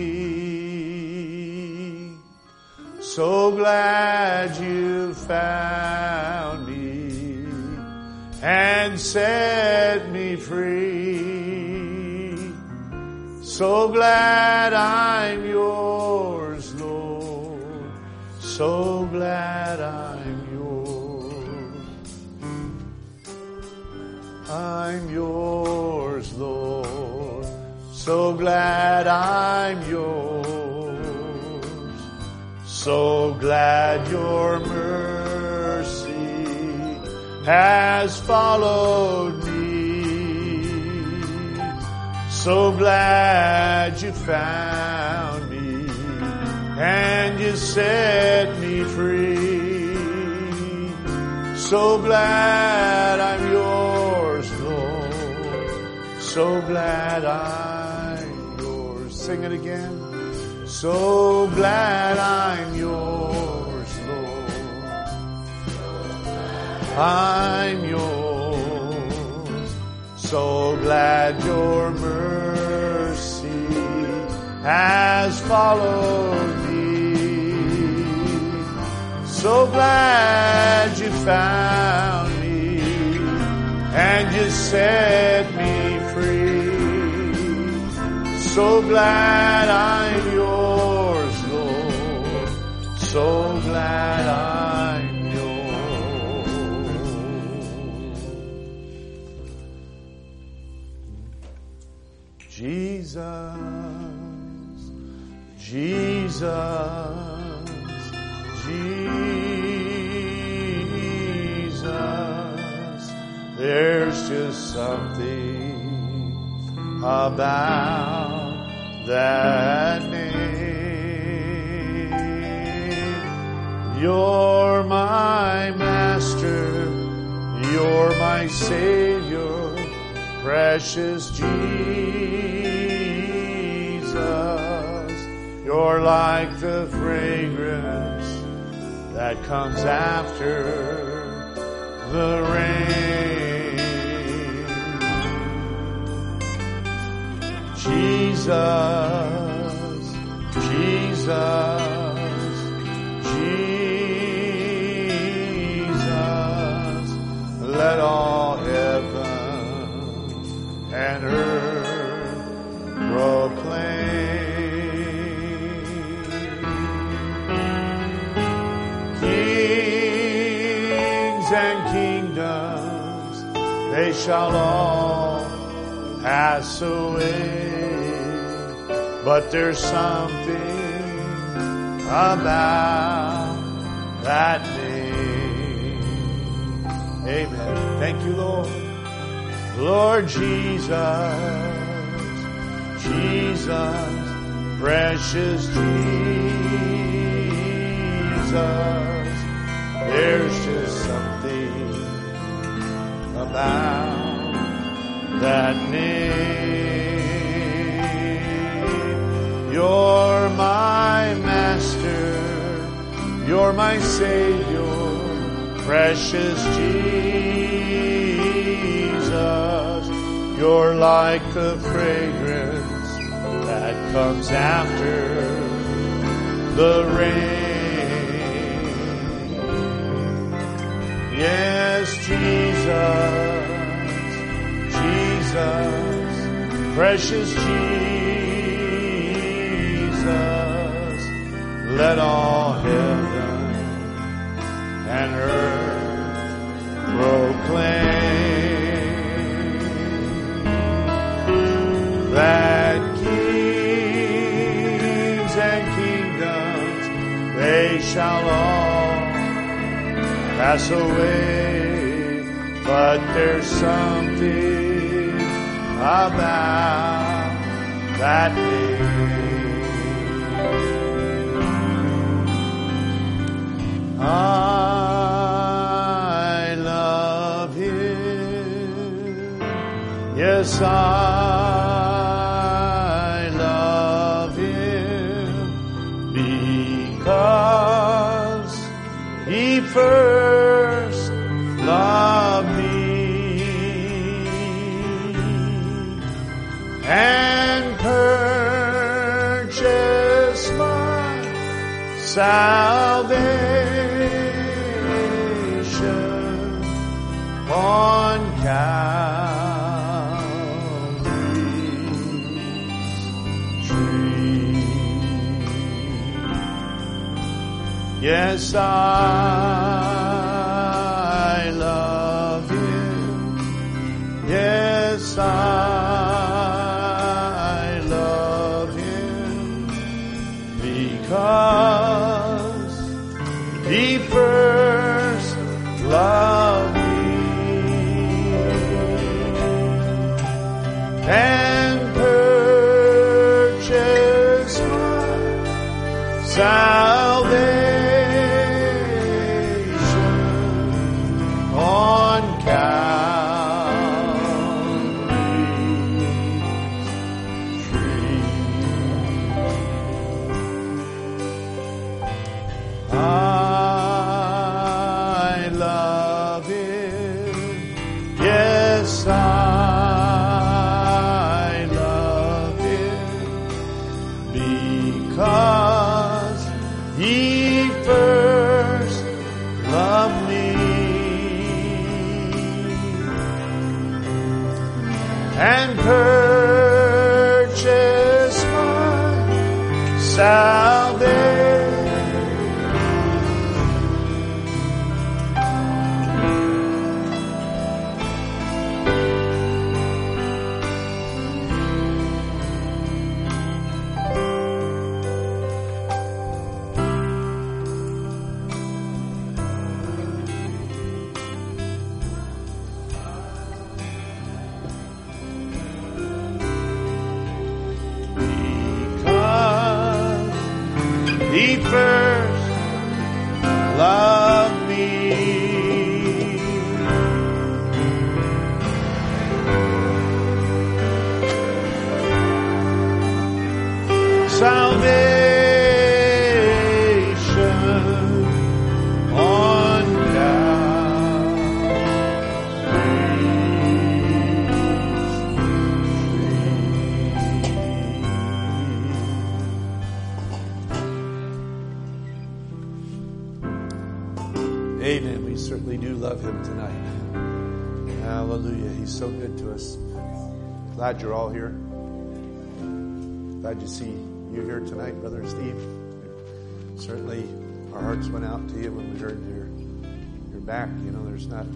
me. So glad you found me and set me free. So glad I'm yours, Lord. So glad I'm yours. I'm yours, Lord. So glad I'm yours. So glad your mercy has followed me. So glad you found me and you set me free. So glad I'm yours, Lord. So glad I'm yours. Sing it again. So glad I'm yours, Lord. I'm yours. So glad your mercy has followed me. So glad you found me and you set me free. So glad I'm yours, Lord. So glad I'm yours. Jesus, Jesus, Jesus. There's just something about that name. You're my master, you're my savior, precious Jesus. You're like the fragrance that comes after the rain. Jesus, Jesus, Jesus, let all heaven and earth proclaim. Kings and kingdoms, they shall all pass away. But there's something about that name. Amen. Thank you, Lord. Lord Jesus, Jesus, precious Jesus. There's just something about that name. You're my master, you're my savior, precious Jesus. You're like the fragrance that comes after the rain. Yes, Jesus, Jesus, precious Jesus, let all heaven and earth proclaim that kings and kingdoms, shall all pass away, but there's something about that name. I love Him. Yes, I love Him because He first loved me and purchased my salvation on Calvary's tree. Yes, I love Him. Yes, I love Him because He first loved me and purchased my salvation on Calvary's tree. I love Him. Yes, I love Him because He first loved me and purchased my salvation He first loved me. Salvation on Amen. We certainly do love Him tonight. Hallelujah. He's so good to us. Glad you're all here. Glad to see you here tonight, Brother Steve. Certainly our hearts went out to you when we heard your back. You know, there's not...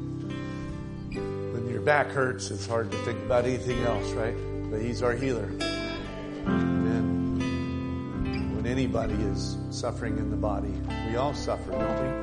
When your back hurts, it's hard to think about anything else, right? But He's our healer. Amen. When anybody is suffering in the body, we all suffer, don't we?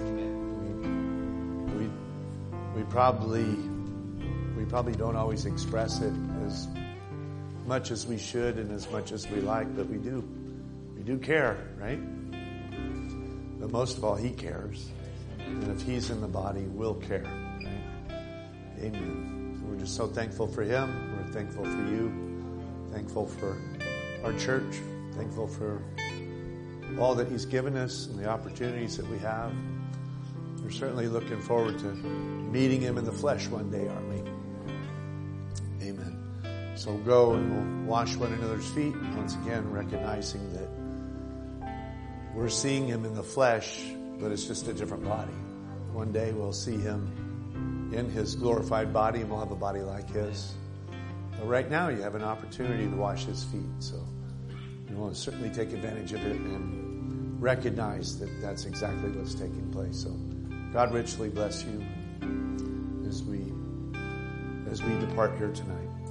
We probably don't always express it as much as we should and as much as we like, but we do. We do care, right? But most of all, He cares. And if He's in the body, we'll care, right? Amen. So we're just so thankful for Him. We're thankful for you. Thankful for our church. Thankful for all that He's given us and the opportunities that we have. We're certainly looking forward to meeting Him in the flesh one day, aren't we? Amen. So go and we'll wash one another's feet, once again recognizing that we're seeing Him in the flesh, but it's just a different body. One day we'll see Him in His glorified body and we'll have a body like His. But right now you have an opportunity to wash His feet, so you want to certainly take advantage of it and recognize that that's exactly what's taking place. So God richly bless you as we depart here tonight.